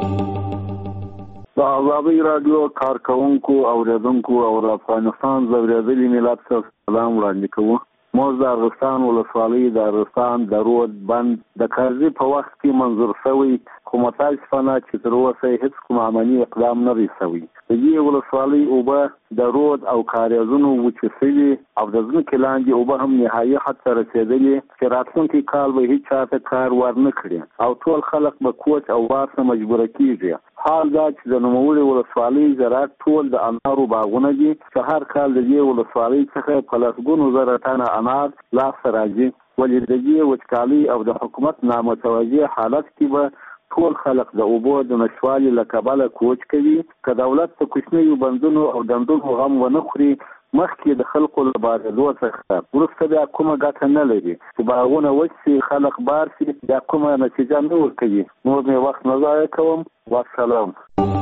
R: د آزادۍ رادیو کارکوونکو او اوریدونکو او افغانستان زوریدلي ملت سره سلام وړاندې کوو. موږ د ارغستان ولسوالۍ د ارغستان د رود بند د قرضې په وخت کې منظور شوی خو متاسفانه چې تر اوسه هیڅ کوم عملي اقدام نه دی شوی. د دې ولسوالۍ اوبه د رود او کاریزونو وچې شوي او د ځمکې لاندې اوبه هم نهایي حد ته رسېدلې چې راتلونکي کال به هیڅ چا ته کار ورنه کړي او ټول خلک به کوچ او بار ته مجبوره کېږي. حال دا چې د نوموړې ولسوالۍ زراعت ټول د انارو باغونه دي چې هر کال د دې ولسوالۍ څخه په لسګونو زره تنه انار لاسته راځي. ولې د دې وچکالۍ او د حکومت نامتوجه حالت کې به ټول خلک د اوبو د نشوالي له کبله کوچ کوي. که دولت په کوچنیو بندونو او ډنډونو غم ونه خوري مخکې د خلکو له بارېدو څخه وروسته بیا کومه ګټه نه لري چې باغونه وچ شي خلک بار شي بیا کومه نتیجه نه ورکوي. نور مې وخت نه ضایع کوم. والسلام.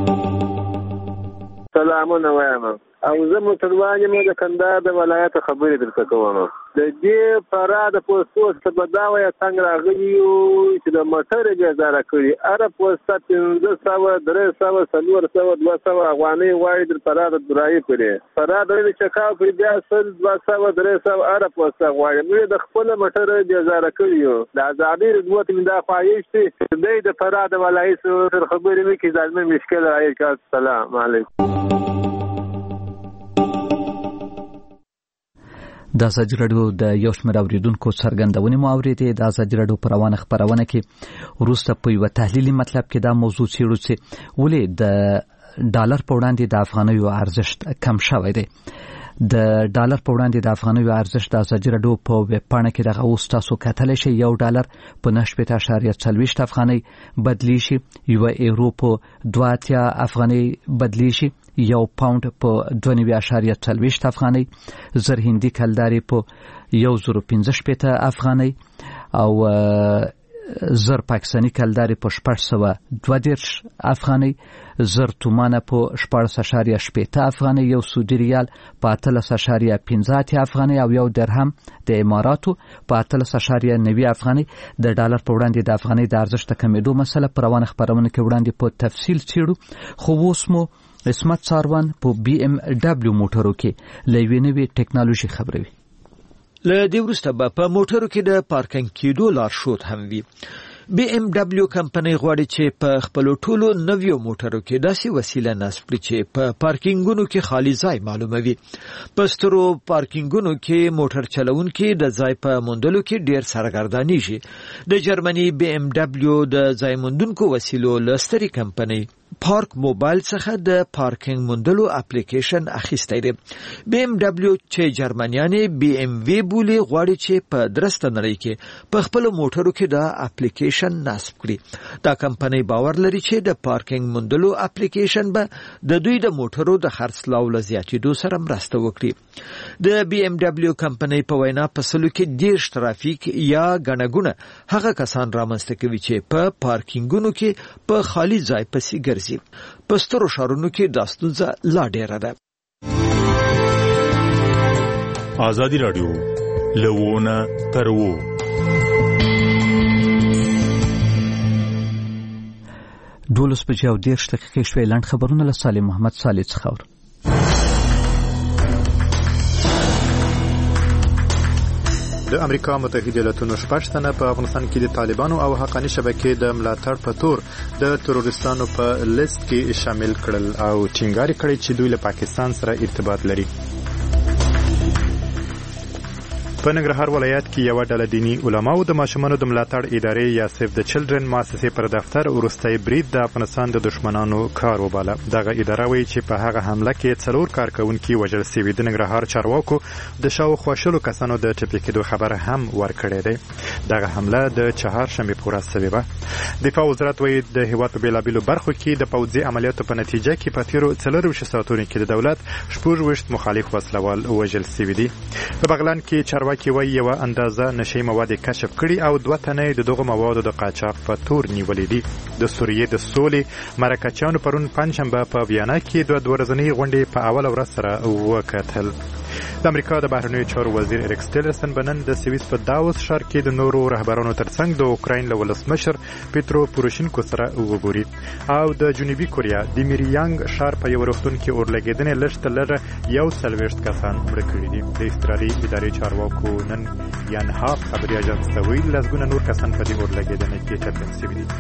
S: سلامونه وایم او زه موټروان یم د کندهار د ولایت خبرې درته کوم. د دې فرا د پوسټو څخه به دا وایي څنګه راغلي یو چې د موټر اجازه راکړي اره پوسټه پنځه سوه درې سوه څلور سوه دوه سوه افغانۍ غواړي د فرا د درایي پورې فرا د چکاو پورې بیا سل دوه سوه درې سوه اره پوسټه غواړي. موږ د خپل موټر اجازه راکړي یو د آزادۍ رضوت من دا خواهش دی چې د فرا د ولایت سره خبرې وکړي ځان مشکل راځي. السلام علیکم.
B: د ازادي راډیو د یو شمېر اوریدونکو څرګندونې مو اورېدې. د ازادي راډیو په روانه خپرونه کې وروسته په یوه تحلیلي مطلب کې دا موضوع څېړو چې ولې د ډالر په وړاندې د افغانیو ارزښت کم شوی دی. د ډالر په وړاندې د افغانیو ارزښت د ازادي راډیو په ویب پاڼه کې دغه اوس تاسو کتلی شئ. یو ډالر په نهه شپېته اعشاریه څلوېښت افغانۍ بدلیږي، یوه ایرو په دوه اتیا افغانۍ بدلیږي، یو پاوند په دوه نوي اعشاریه څلوېښت افغانۍ، زر هندي کلدارې په یو زرو پنځه شپېته افغانۍ او زر پاکستاني کلدارې په شپږ سوه دوه دېرش افغانۍ، زر تومانه په شپاړس اعشاریه شپېته افغانۍ، یو سعودي ریال په اتلس اعشاریه پنځه اتیا افغانۍ او یو درهم د اماراتو په اتلس اعشاریه نوي افغانۍ. د ډالر په وړاندې د افغانۍ د ارزښت د کمېدو مسله په روانه خپرونه کې وړاندې په تفصیل څېړو. خو اوس مو عصمت څاروان په بي ام ډبلیو موټرو کې له یوې نوې ټکنالوژي خبروي.
T: له دې وروسته به په موټرو کې د پارکینګ کېدو لارښود هم وي. بي ام ډبلیو کمپنۍ غواړي چې په خپلو ټولو نویو موټرو کې داسې وسیله نصب کړي چې په پارکینګونو کې خالي ځای معلوموي. په سترو پارکینګونو کې موټر چلونکي د ځای په موندلو کې ډېر سرګردانېږي. د جرمني بي ام ډبلیو د ځای موندونکو وسیلو له سترې کمپنۍ پارک موبایل څخه د پارکینګ موندلو اپلیکیشن اخیستی دی. بی ام ډبلیو چې جرمنیانې بی ام وی بولي غواړي چې په درسته نړۍ کې په خپلو موټرو کې دا اپلیکیشن نصب کړي. دا کمپنۍ باور لري چې د پارکینګ موندلو اپلیکیشن به د دوی د موټرو د خرڅلاو له زیاتېدو سره مرسته وکړي. د بی ام ډبلیو کمپنۍ په وینا په سلو کې دېرش ترافیک یا ګڼه ګوڼه هغه کسان رامنځته کوي چې په پارکینګونو کې په خالي ځای پسې ګرځي. په سترو ښارونو کې دا ستونزه لا ډېره ده.
U: ازادي راډیو لوونه ترو
B: دولس بجې او دېرش دقیقې شوې. لنډ خبرونه له سالم محمد صالح څخه.
C: د امریکا متحده ایالاتونو شپږ تنه په افغانستان کې د طالبانو او حقاني شبکې د ملاتړ په تور د تروریستانو په لیست کې شامل کړل او ټینګار کړی چې دوی له پاکستان سره ارتباط لري. په ننګرهار ولایت کې یو ډله دینی علماو د ماشومانو د ملاتړ ادارې یا سیف د چلډرن مؤسسې پر دفتر ورستۍ برید د افغانستان د دشمنانو کار وباله. دغه اداره وایي چې په هغه حمله کې څلور کارکونکي وژل شوي. د ننګرهار چارواکو د شاوخوا شلو کسانو د ټپي کېدو خبر هم ورکړی دی. دغه حمله د چهارشنبې په ورځ شوې وه. دفاع وزارت وایي د هېواد په بېلابېلو برخو کې د پوځي عملیاتو په نتیجه کې په تېرو څلورویشتو ساعتونو کې د دولت شپږویشت مخالف وسلوال وژل شوي دي. په بغلان کې چارواکي وایي یوه اندازه نشهیي مواد کشف کړي او دوه تنه د دغو موادو د قاچاق په تور نیولي دي. د سوریې د سولې مرکچیانو پرون پنجشنبه په ویانا کې دوه ورځنۍ غونډې په اوله ورځ سره وکتل. د امریکا د بهرنیو چارو وزیر اریکس ټیلرسن به نن د سویس په داوس ښار کې د نورو رهبرانو ترڅنګ د اوکراین له ولسمشر پیترو پوروشینکو سره وګوري. او د جنوبي کوریا د میریانګ ښار په یو روغتون کې اورلګېدنې لږ تر لږه یو څلوېښت کسان مړه کړي دي. د استرالي ادارې چارواکو نن یانهاف خبري اژانس ته ویل لسګونه نور کسان په دې اورلګېدنې کې ټپیان شوي دي.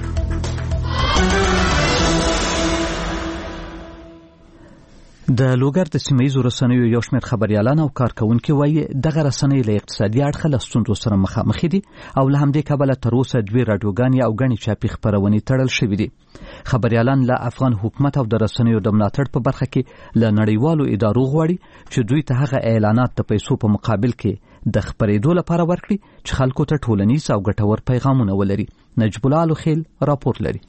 B: د لوګر د سیمه‌یزو رسنیو یو شمېر خبريالان او کارکونکي وایي دغه رسنۍ له اقتصادي اړخه له ستونزو سره مخامخ دي او له همدې کبله تر اوسه دوې راډیوګانې او ګڼې چاپي خپرونې تړل شوي دي. خبريالان له افغان حکومت او د رسنیو د ملاتړ په برخه کې له نړیوالو ادارو غواړي چې دوی ته هغه اعلانات د پیسو په مقابل کې د خپرېدو لپاره ورکړي چې خلکو ته ټولنیز او ګټور پیغامونه ولري. نجیب الله الخیل راپور لري.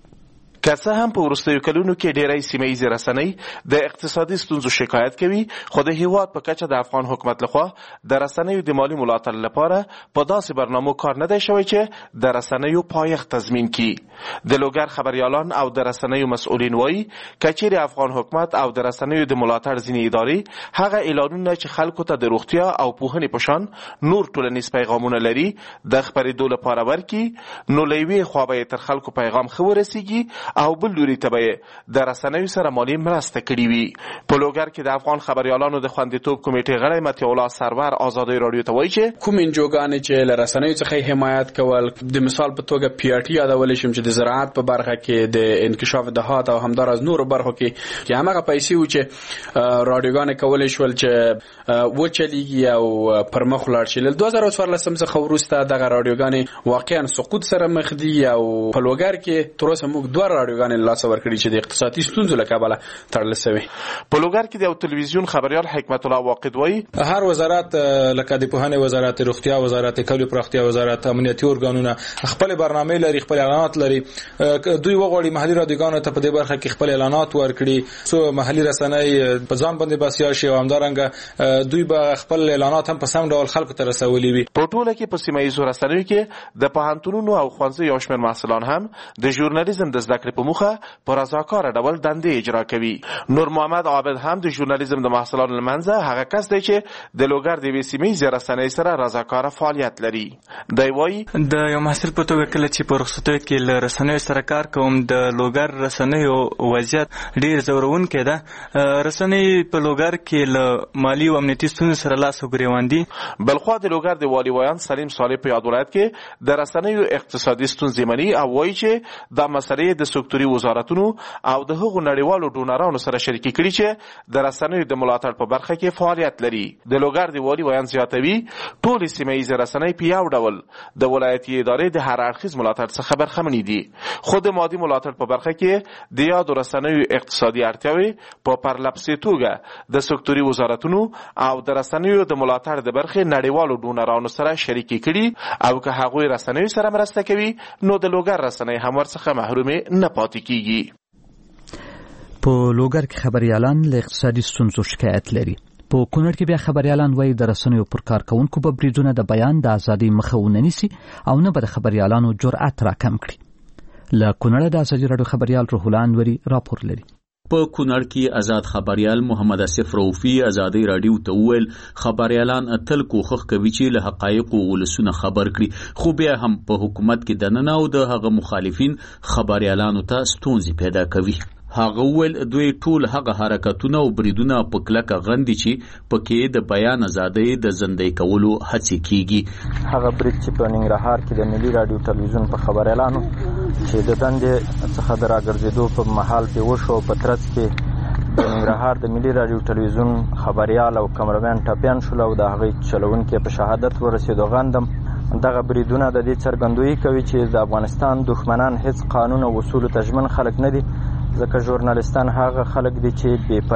N: که څه هم په وروستیو کلونو کې ډېری سیمه‌یزې رسنۍ د اقتصادي ستونزو شکایت کوي، خو د هېواد په کچه د افغان حکومت لخوا د رسنیو د مالي ملاتړ لپاره په داسې برنامو کار نه دی شوی چې د رسنیو پایښت تضمین کړي. د لوګر خبریالان او د رسنیو مسؤلین وایي که چیرې افغان حکومت او د رسنیو د ملاتړ ځینې ادارې هغه اعلانونه چې خلکو ته د روغتیا او پوهنې په شان نور ټولنیز پیغامونه لري د خپرېدو لپاره ورکړي، نو له یوې خوا به یې تر خلکو پیغام ښه ورسیږي او بل لوري ته به د رسنیو سره مالي مرسته کړې وي. په لوګر کې د افغان خبریالانو د خوندیتوب کمیټې غړی مطیع الله سرور ازادۍ راډیو ته وایي چې
V: کوم انجوګانې چې له رسنیو څخه حمایت کول، د مثال په توګه پی آر ټي یادولی شم چې د زراعت په برخه کې د انکشاف دهات او همداراز نورو برخو کې چې همغه پیسې و چې راډیوګانې کولی شول چې وچلیږي او پر مخ ولاړ شي. له دوه زره څوارلسم څخه وروسته دغه راډیوګانې واقعا سقوط سره مخ دي او په لوګر کې تر اوسه موږ دوه راډیوګانې لاس ورکړي چې د اقتصادي ستونزو له کبله تړل شوی.
N: په لوګر کې د یو تلویزیون خبریال حکمت الله واقد وایي
W: هر وزارت لکه د پوهنې وزارت، روغتیا وزارت، کلي پراختیا وزارت، امنیتي ارګانونه خپل برنامه لري، خپل اعلانات لري. دوی وغواړي محلي رادیوګانو ته په دې برخه کې خپل اعلانات ورکړي، سو محلي رسنۍ په ځان باندې بسیا شي او همدارنګه دوی به خپل اعلانات هم په سم ډول خلکو ته رسولي وي.
N: په ټوله کې په سیمه‌یزو رسنیو کې د پوهنتونونو او ښوونځیو یو شمېر محصلان هم د ژورنالیزم د زده کړې په موخه په رضاکاره ډول دندې اجرا کوي. نور محمد عابد هم د ژورنالیزم د محصلانو لمنځه هغه کس دی چې د لوګر د یوې سیمه‌یزې رسنۍ سره رضاکاره فعالیت لري. دی وایي
X: د یو محصل په توګه کله چې په رخصتیو کې له رسنیو سره کار کوم، د لوګر رسنیو وضعیت ډېر ځورونکی ده. رسنۍ په لوګر کې له مالي او امنیتي ستونزو سره لاس او ګرېوان دي.
N: بلخوا د لوګر د والي ویان سلیم صالح په یاد ولایت کې د رسنیو اقتصادي ستونزې مني او وایي چې دا مسلې د سکتوري وزارتونو او د هغو نړیوالو ډونرانو سره شریکي کړي چې د رسنیو د ملاتړ په برخه کې فعالیت لري. د لوګر د والي ویان زیاتوي ټولې سیمه‌یزې رسنۍ په یو ډول د ولایتي ادارې د هر اړخیز ملاتړ څخه برخمنې دي. دي. خو د مادي ملاتړ په برخه کې د یادو رسنیو اقتصادي اړتیاوې په پرلپسې توګه د سکتوري وزارتونو او د رسنیو د ملاتړ د برخې نړیوالو ډونرانو سره شریکي کړي او که هغوی رسنیو سره مرسته کوي نو د لوګر رسنۍ هم ورڅخه محرومې نه پاتې کیږي.
B: په لوګر کې خبريالان له اقتصادي ستونزو شکایت لري. په کونړ کې بیا خبريالان وایي د رسنیو پر کارکونکو په بریدونه د بیان د ازادي مخه ونه نیسي او نه به د خبريالانو جرأت راکم کړي. له کونړ د ازادي راډیو خبريال روح الله انوري راپور لري.
E: په کونړ کې آزاد خبريال محمد اسف روفي ازادي راډیو ته ویل خبريالان تل کوښښ کوي چې له حقایقو ولسونه خبر کړي، خو بیا هم په حکومت کې دننه او د هغه مخالفین خبريالانو ته ستونزې پیدا کوي. هغه ول دوی ټول هغه حرکتونه او بریدونه په کلکه غندي چې پکې د بیان ازادۍ د زندۍ کولو هڅې کیږي.
F: هغه برید چې په ننګرهار کې د ملي رادیو ټلویزیون په خبريالانو چې د دندې څخه د راګرځېدو په محل کې وشو په ترڅ کې د ننګرهار د ملي رادیو ټلویزیون خبريال او کمرمن ټاپیان شول او د هغې چلونکي په شهادت ورسېدو. غندم دغه بریدونه د دې څرګندوي کوي چې د افغانستان دښمنان هیڅ قانون او اصولو ته ژمن خلک نه دي، ځکه ژورنالستان هغه خلک دي چې بې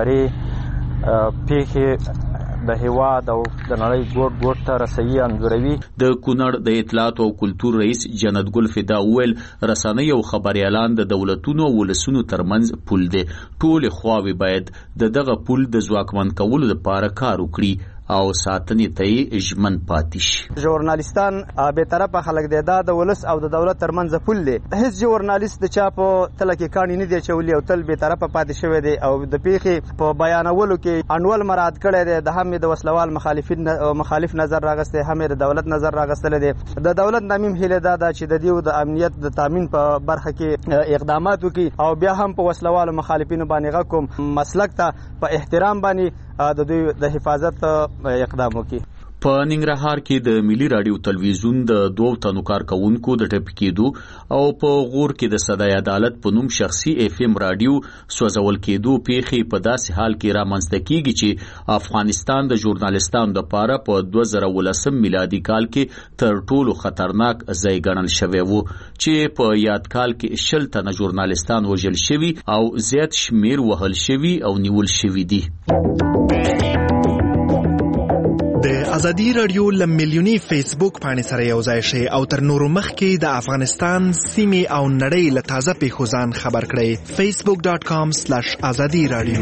F: پرې پیښې د هیواد او د نړۍ ګوټ ګوټ ته رسوي انځوروي.
E: د کونړ د اطلاعات او کلتور رئیس جنت ګل فدا ویل رسنۍ او خبريالان د دولتونو او ولسونو ترمنځ پل دي. ټول خواوې باید د دغه پل د ځواکمن کولو لپاره کار وکړي او ساتنې ته ژمن پاتې شي.
F: ژورنالستان به طرفه خلک دی دا د ولس او د دولت ترمنځ پل دی. هیڅ ژورنالست د چا په تله کې کاڼي نه دی چولی او تل به طرفه پاتې شوی دی او د پیښې په بیانولو کې انول مراد کړی دی. د هم د وسلوال مخالفین مخالف نظر راغسته، هم د دولت نظر راغستل دي. د دولت نامیم هله دا د چې د دیو د امنیت د تامین په برخه کې اقدامات وکړي او بیا هم په وسلوال مخالفینو باندې غوښم مسلک ته په احترام باندې د دوی د حفاظت اقدام وکړي.
E: په ننګرهار کې د ملي رادیو ټلویزیون د دوو تنو کارکونکو د ټپ کېدو او په غور کې د صدای عدالت په نوم شخصي اف ام رادیو سوځول کېدو پیښې په داسې حال کې رامنځته کیږي چې افغانستان د ژورنالستانو لپاره په دوه زره ولسم میلادي کال کې تر ټولو خطرناک ځای ګڼل شوی وو چې په یاد کال کې شل تنه ژورنالستان وژل شوي او زیات شمیر وهل شوي او نیول شوي دي.
A: د ازادي رادیو لم میلیونی فیسبوک باندې سره یو ځای شي او تر نورو مخکې د افغانستان سیمې او نړۍ له تازه پیښو ځان خبر کړئ. فیسبوک ډاٹ کام سلاش ازادي رادیو.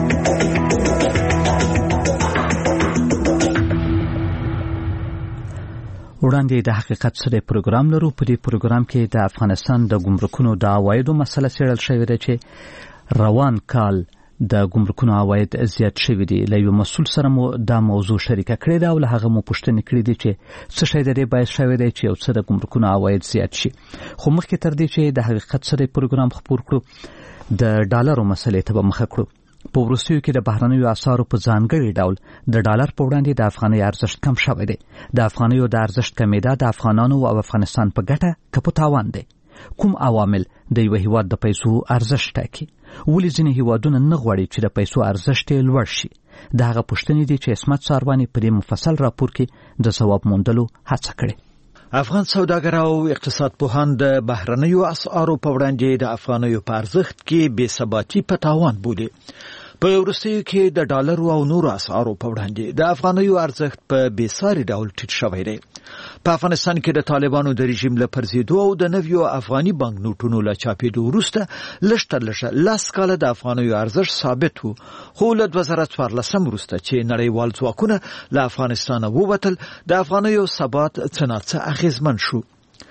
B: وړاندې د حقیقت سره پروګرام لرو. په دې پروګرام کې د افغانستان د ګمرکونو د عوایدو مسله څېړل شوې ده چې روان کال د ګمرکونو عواید زیات شوي دي. له یو مسؤل سره مو دا موضوع شریکه کړې ده او له هغه مو پوښتنې کړې دي چې څه شی د دې باعث شوی دی چې یو څه د ګمرکونو عواید زیات شي. خو مخکې تر دې چې د حقیقت سره پروګرام خپور کړو د ډالرو مسلې ته به مخه کړو. په وروستیو کې د بهرنیو اسعارو په ځانګړي ډول د ډالر په وړاندې د افغانۍ ارزښت کم شوی دی. د افغانیو د ارزښت کمیدا د افغانانو او افغانستان په ګټه که په تاوان دی؟ کوم عوامل د یو هیواد د پیسو ارزښت ټاکي؟ ولې ځینې هیوادونه نه غواړي چې د پیسو ارزښت یې لوړ شي؟ د هغه پوښتنې دي چې عصمت سارواني په دې مفصل راپور کې د ځواب موندلو هڅه کړې.
T: افغان سوداګر او اقتصاد پوهان د بهرنیو اسعارو په وړاندې د افغانیو په ارزښت کې بې ثباتي په تاوان بولي. په وروستیو کې د ډالرو او نورو اسعارو په وړاندې د افغانیو ارزښت په بې ساري ډول ټیټ شوی دی. په افغانستان کې د طالبانو د رژیم له پرځېدو او د نویو افغاني بانک نوټونو له چاپېدو وروسته لږ تر لږه لس کاله د افغانیو ارزښت ثابت و، خو له دوه زره څوارلسم وروسته چې نړیوال ځواکونه له افغانستانه ووتل د افغانیو ثبات څه ناڅه اغېزمن شو.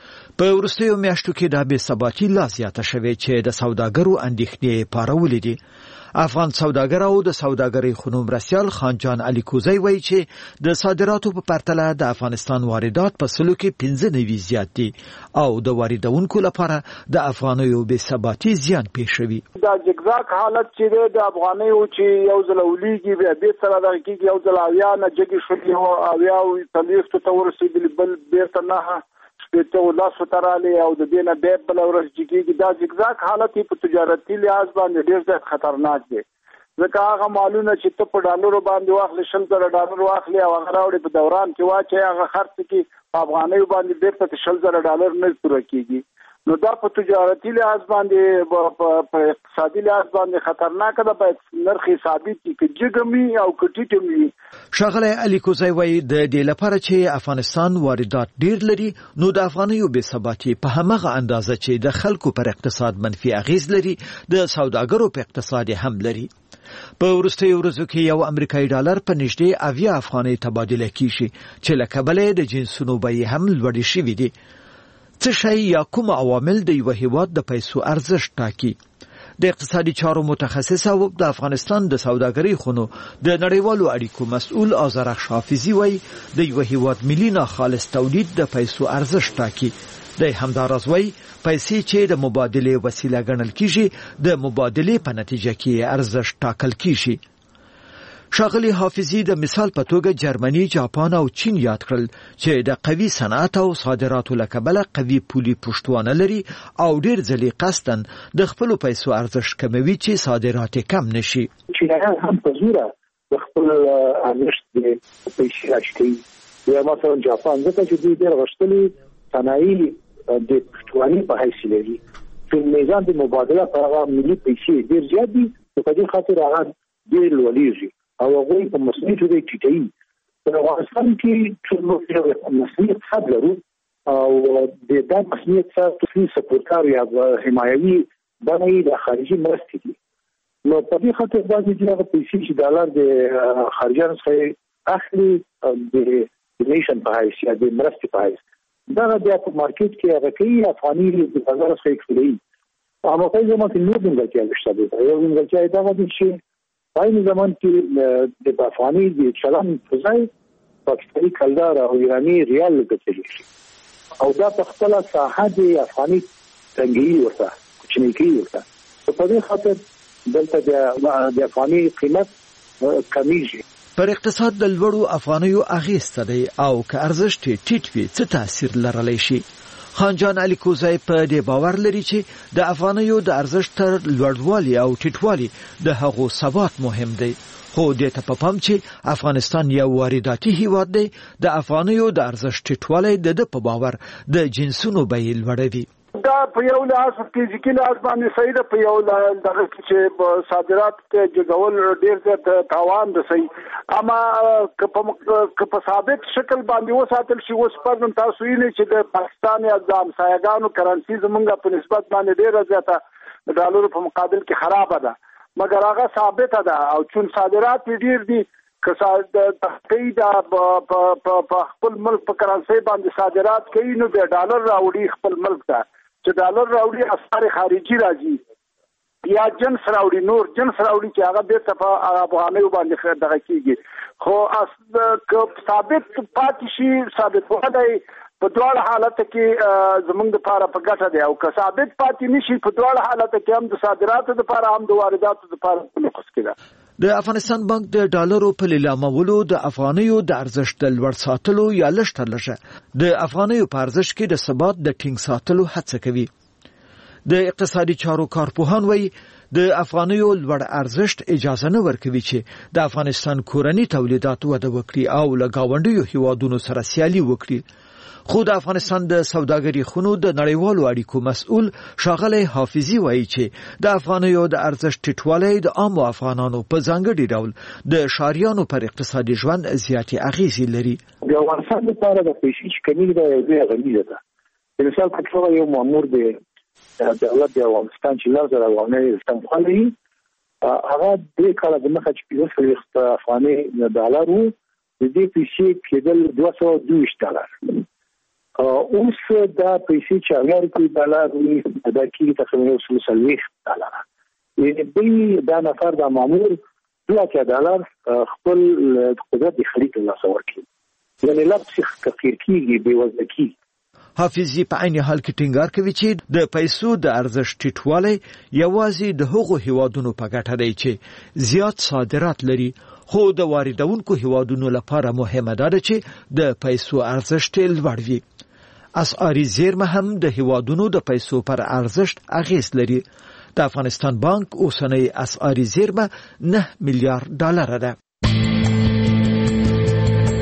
T: په وروستیو میاشتو کې دا بې ثباتي لا زیاته شوې چې د سوداګرو اندېښنې پارولې دي. افغان سوداګر او د سوداګرۍ خونو مرستیال خان جان علي کوزی وایي چې د صادراتو په پرتله د افغانستان واردات په سلو کې پنځه نوي زیات دي او د واردونکو لپاره د افغانیو بې ثباتي زیان پېښوي.
H: دا جګزاک حالت چې دی د افغانیو چې یو ځل ولیږي بیا بېرته راغی کېږي، یو ځل اویا نه جګې شولې او اویا څلوېښتو ته ورسېدلي، بل بېرته نهه شپېته لسو ته رالې او د دې نه بیا بله ورځ جګېږي. دا جګزاک حالت یې په تجارتي لحاظ باندې ډېر زیات خطرناک دی، ځکه هغه مالونه چې ته په ډالرو باندې واخلې شل زره ډالر واخلې او هغه راوړې په دوران کې واچوې، هغه خرڅ کړي په افغانیو باندې بېرته شل زره ډالر نه پوره کېږي. نو دا په تجارتي لحاظ باندې په اقتصادي لحاظ باندې خطرناک ده. باید نرخ ثابت کړي چې جګمي او کټیټ وي.
T: ښاغلی علي کوزی وایي د دې لپاره چې افغانستان واردات ډیر لري نو د افغانیو بې ثباتي په همغه اندازه چې د خلکو پر اقتصاد منفي اغیز لري د سوداګرو په اقتصاد هم لري. په وروستیو ورځو کې یو امریکایي ډالر په نږدې اویا افغانۍ تبادله کیږي چې له کبله د جنسونو بیې هم لوړې شوې دي. څه شی یا کوم عوامل د یو هیواد د پیسو ارزښت ټاکي؟ د اقتصادي چارو متخصص او د افغانستان د سوداګرۍ خونو د نړیوالو اړیکو مسؤل آذرخ حافظي وایي د یو هیواد ملي ناخالص تولید د پیسو ارزښت ټاکي. د همدارس وایي پیسې چې د مبادلې وسیله ګڼل کیږي د مبادلې په نتیجه کې ارزښت ټاکل کیږي. ښاغلي حافظي د مثال په توګه جرمني، جاپان او چین یاد کړل چې د قوي صنعت او صادراتو له کبله قوي پولي پشتوانه لري او ډیر ځلې قصدن د خپلو پیسو ارزښت کموي چې صادرات کم نشي.
D: چینایان هم په زوره د خپل ارزښت د پیسې راچکوي. یا مثلا جاپان ځکه چې دوی ډېر غښتلي صنایع د پشتواني په حیث لري چې میزان د مبادله په هغه ملي پیسې ډېر زیات دي نو په دې خاطر هغه ډېر لوړېږي او هغوی په مصنوعي توګه ټیټوي. په افغانستان کې چې موږ مصنوعي اقتصاد لرو او د دا مصنوعي اقتصاد تصمیم سپورټار یا حمایوي بڼه یې د خارجي مرستې دي. نو په دې خاطر بعضې چې هغه پیسې چې ډالر د خارجیانو څخه اخلي د نیشن په حیث یا د مرستې په حیث دغه بیا په مارکیټ کې هغه کوي افغاني د بازار څخه ایکسپورټوي. هغه په زموږ کې نور نیمګړتیا شته ده. یو نیمګړتیا دا ده چې په این زمان کې د افغاني د چلن په ځای پاکستاني کلدار او ایراني ریال لګول شي او دا په خپل ساحه د افغاني تنګي ورته کوچنی کوي ورته. په دې خاطر دلته د افغاني قیمت کمیږي.
T: پر اقتصاد د لوړو افغانیو اغیز څه دی او که ارزښت ټیټ وي څه تاثیر لرلی شي؟ خان جان علي کوزی په دې باور لري چې د افغانیو د ارزښت تر لوړوالي او ټیټوالي د هغو ثبات مهم دی. خو دې ته په پام چې افغانستان یو وارداتي هیواد دی د افغانیو د ارزښت ټیټوالی د ده په باور د جنسونو بیې لوړوي.
H: دا په یو لاس فزیکي لاس باندې صحیح ده. په یو دغه چې صادرات ته جګول ډېر زیات تاوان رسوي. اما که په ثابت شکل باندې وساتل شي اوس پرون تاسو یې نه چې د پاکستان یا د همسایګانو کرنسي زمونږ په نسبت باندې ډېره زیاته د ډالرو په مقابل کې خرابه ده مګر هغه ثابته ده او چون صادرات ډېر دي که د کوي دا په خپل ملک په کرنسي باندې صادرات کوي نو د ډالر راوړي خپل ملک ته چې ډالر راوړي اسعار خارجي راځي یا جنس راوړي نور جنس راوړي چې هغه بیرته په افغانیو باندې دغه کیږي. خو که ثابت پاتې شي ثابت والی په دواړه حالت کې زمونږ لپاره په ګټه دی او که ثابت پاتې نشي په دواړه حالت کې هم د صادراتو لپاره هم د وارداتو لپاره په نقص کې ده.
T: د افغانستان بانک د ډالرو په لیلامولو د افغانیو د ارزښت د لوړ ساتلو یا لږ تر لږه د افغانیو په ارزښت کې د ثبات د ټینګ ساتلو هڅه کوي. د اقتصادي چارو کارپوهان وایي د افغانیو لوړ ارزښت اجازه نه ورکوي چې د افغانستان کورني تولیدات وده وکړي او له ګاونډیو هیوادونو سره سیالي وکړي. خو د افغانستان د سوداګرۍ خونو د نړیوالو اړیکو مسؤل ښاغلی حافظي وایي چې د افغانیو د ارزښت ټیټوالی د عامو افغانانو په ځانګړي ډول د ښاریانو پر اقتصادي ژوند زیاتې اغیزې لري.
D: د افغانستان لپاره د پیسې چې کمی ده یو ډېره غنیزه ده. د مثال په توګه یو مامور د دولت د افغانستان چې لږ زره افغانۍ تنخوا لري هغه درې کاله دمخه چې پنځه څلوېښت افغانۍ ډالر وو د دې پیسې کېدل دوه سوه دوه ویشت ډالر. اوس دا پیسې چې هغه کوي ډالر وي دا کېږي تقریبا یو سل څلوېښت ډالره. یعنې دوی دا نفر دا مامور دوه اتیا ډالر خپل قدرت د خرید ترلاسه ورکوي. یعنې لا پسې فقیر کېږي بېوزله کېږي.
T: حافظي په عین حال کې ټینګار کوي چې د پیسو د ارزښت ټیټوالی یوازې د هغو هیوادونو په ګټه دی چې زیات صادرات لري خو د واردونکو هیوادونو لپاره مهمه ده چې د پیسو ارزښت لوړ وي. اسعاري زیرمه هم د هیوادونو د پیسو پر ارزښت اغیز لري. د افغانستان بانک اوسنۍ اسعاري زیرمه نه میلیارډ ډالر ده.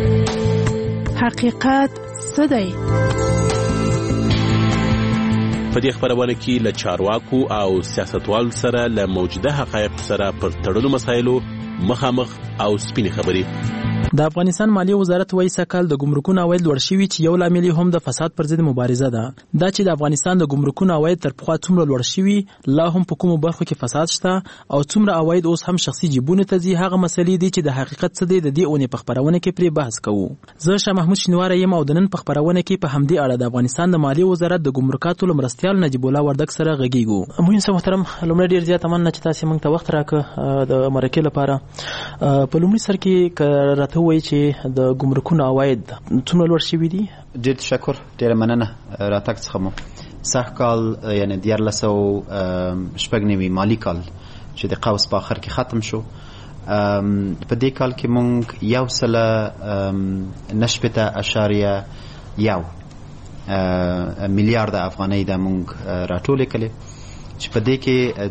I: حقیقت څه دی؟ په دې خبرونه کې له چارواکو او سیاستوال سره له موجوده حقایق سره پر تړلو مسایلو مخامخ او سپینې خبرې.
J: د افغانستان مالیه وزارت وایي سکهال د ګمرکونو عواید لوړ شوي چې یو لامل هم د فساد پر ضد مبارزه ده. دا چې د افغانستان د ګمرکونو عواید تر پخوا څومره لوړ شوي، لا هم په کومو برخو کې فساد شته او څومره عواید اوس هم شخصي جیبونو ته ځي، هغه مسلې دي چې د حقیقت څه دی د دې اونۍ په خبرونه کې پرې بحث کوو. زه شاه محمود شینواری یم او د نن په خبرونه کې په همدې اړه د افغانستان د مالیه وزارت د ګمرکاتو مرستیال نجیب الله وردګ سره غږیږو. مهین صاحب محترم، لومړی ډیر زیات مننه چې تاسو موږ ته وخت راکړ د مرکې لپاره. په لومړي سر کې راته وایي چې د ګمرکونو عواید څومره لوړ شوي دي؟
K: ډېر تشکر، ډېره مننه راتګ څخه مو. سږ کال یعنې دیارلس سوه شپږ نوي مالي کال چې د قوس په آخر کې ختم شو، په دې کال کې مونږ یو سله نه شپېته اشاریه یو میلیارده افغانۍ د مونږ راټولې کړې چې په دې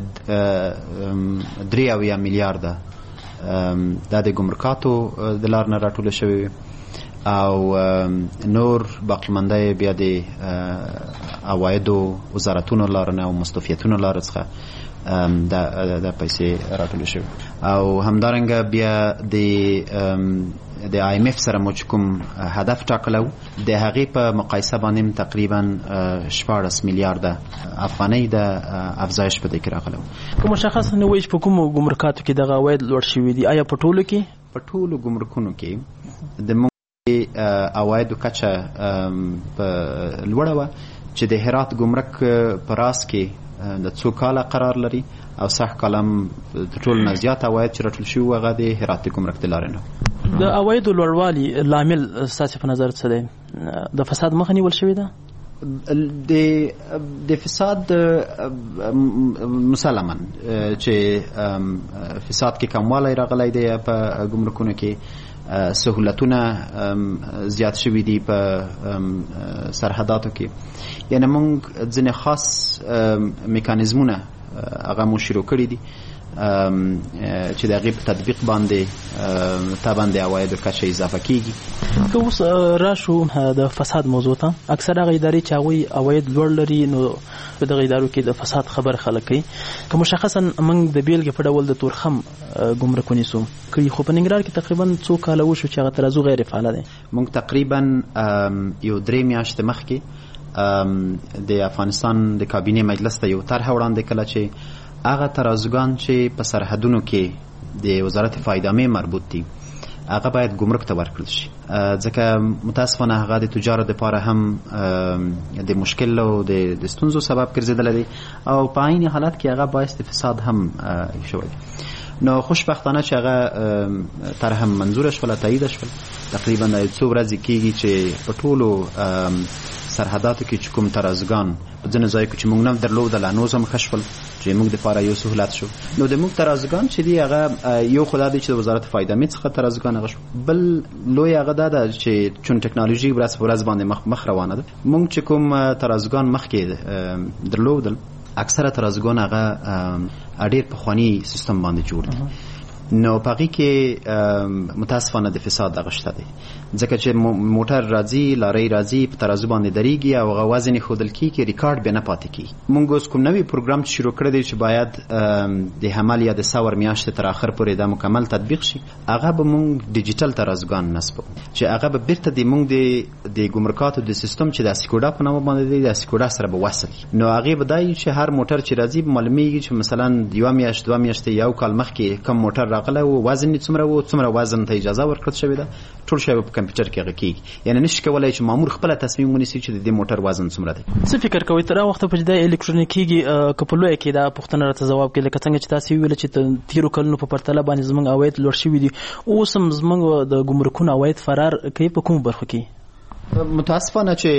K: کې درې اویا میلیارده دا د ګمرکاتو د لار نه راټوله شوی او نور باقیمانده بیا د عوایدو وزارتونو لار نه او مستوفیتونو لار څخه دا د پیسې راټوله شوی او همدارنګه بیا د د آی ایم اف سره مو چې کوم هدف ټاکلو د هغې په مقایسه باندې تقریبا شپاړس میلیارده افغانۍ د افزایش په دې کې راغلو.
J: که مشخص نه وایي چې په کومو ګمرکاتو کې دغه عواید لوړ شوي دي، آیا په ټولو کې؟
K: په ټولو ګمرکونو کې د موږ عوایدو کچه لوړه وه چې د هرات ګمرک په راس کې د څو کاله قرار لري او سږ کال هم د ټولو نه زیات عواید چې راټول شوي هغه د هرات ګمرک د لارې نه.
J: د عوایدو لوړوالي لامل ستاسو په نظر څه دی؟ د فساد مخه نیول شوې ده؟
K: د د فساد مسلماً چې فساد کې کموالی راغلی دی په ګمرکونو کې، سهولتونه زیات شوي دي په سرحداتو کې، یعنې موږ ځینې خاص میکانیزمونه هغه مو شروع کړي دي چې د هغې په تطبیق باندې طبعا د عوایدو کچه اضافه کیږي.
J: که اوس راشو د فساد موضوع ته، اکثر هغه ادارې چې هغوی عواید لوړ لري نو په دغه ادارو کې د فساد خبر خلک کوي. که مشخصا موږ د بیلګې په ډول د تورخم ګمرک ونیسو، که خو په ننګرهار کې تقریبا څو کاله وشو چې هغه ترازو غیر فعاله دی.
K: موږ تقریبا یو درې میاشتې مخکې د افغانستان د کابینې مجلس ته یو طرحه وړاندې کړه چې هغه ترازوګان چې په سرحدونو کې د وزارت فایدامې مربوط دي هغه باید ګمرک ته ورکړل شي، ځکه متاسفانه هغه د تجارو دپاره هم د مشکل او د ستونزو سبب ګرځېدلی دی او په عین حالت کې هغه باعث د فساد هم شوی دی. نو خوشبختانه چې هغه طرحه منظوره شوله، تایید شوله، تقریبا د څو ورځې کېږي چې په ټولو سرحداتو کې چې کوم ترازوګان په ځینو ځایو کې چې موږ نه درلودل هنوز هم ښه شول چې موږ دپاره یو سهولت شو. نو د موږ ترازوګان چې دي هغه یو خو دا دی چې د وزارت فایدامې څخه ترازوګان هغه شو، بل لوی هغه دا ده چې چون ټکنالوژي ورځ په ورځ باندې مخ مخ روانه ده، موږ چې کوم ترازوګان مخکې درلودل اکثره ترازوګان هغه ډېر پخواني سیستم باندې جوړ دي، نو په هغې کې متاسفانه د فساد هغه شته دی، ځکه چې موټر راځي، لارۍ راځي، په ترازو باندې درېږي او هغه وزن یې ښودل کېږي، ریکارډ بیا نه پاتې کېږي. موږ اوس کوم نوی پروګرام چې شروع کړی دی چې باید د حمل یا د ثور میاشتې تر آخر پورې دا مکمل تطبیق شي، هغه به موږ ډیجیټل ترازوګان نصبو چې هغه به بیرته د موږ د ګمرکاتو د سیستم چې د اسیکوډا په نامه باندې دی د اسیکوډا سره به وصل، نو هغې به دا وي چې هر موټر چې راځي به معلومیږي چې مثلا یوه میاشت دوه میاشتې یو کال مخکې کم موټر راغلی و، وزن یې څومره و، څومره وزن ته اجازه ورکړل شوې ده، ټول شی به په کمپیوټر کې هغه کېږي. یعنې نشي کولی چې مامور خپله تصمیم ونیسي چې د دې موټر وزن څومره دی.
J: څه فکر کوئ تر هغه وخته پورې چې دا الکترونیک کېږي، که په لویه کې دا پوښتنه راته ځواب کړي، لکه څنګه چې تاسې وویل چې تېرو کلونو په پرتله باندې زموږ عواید لوړ شوي دي، اوس هم زموږ د ګمرکونو عواید فرار کوي په کومو برخو کې؟
K: متاسفانه چې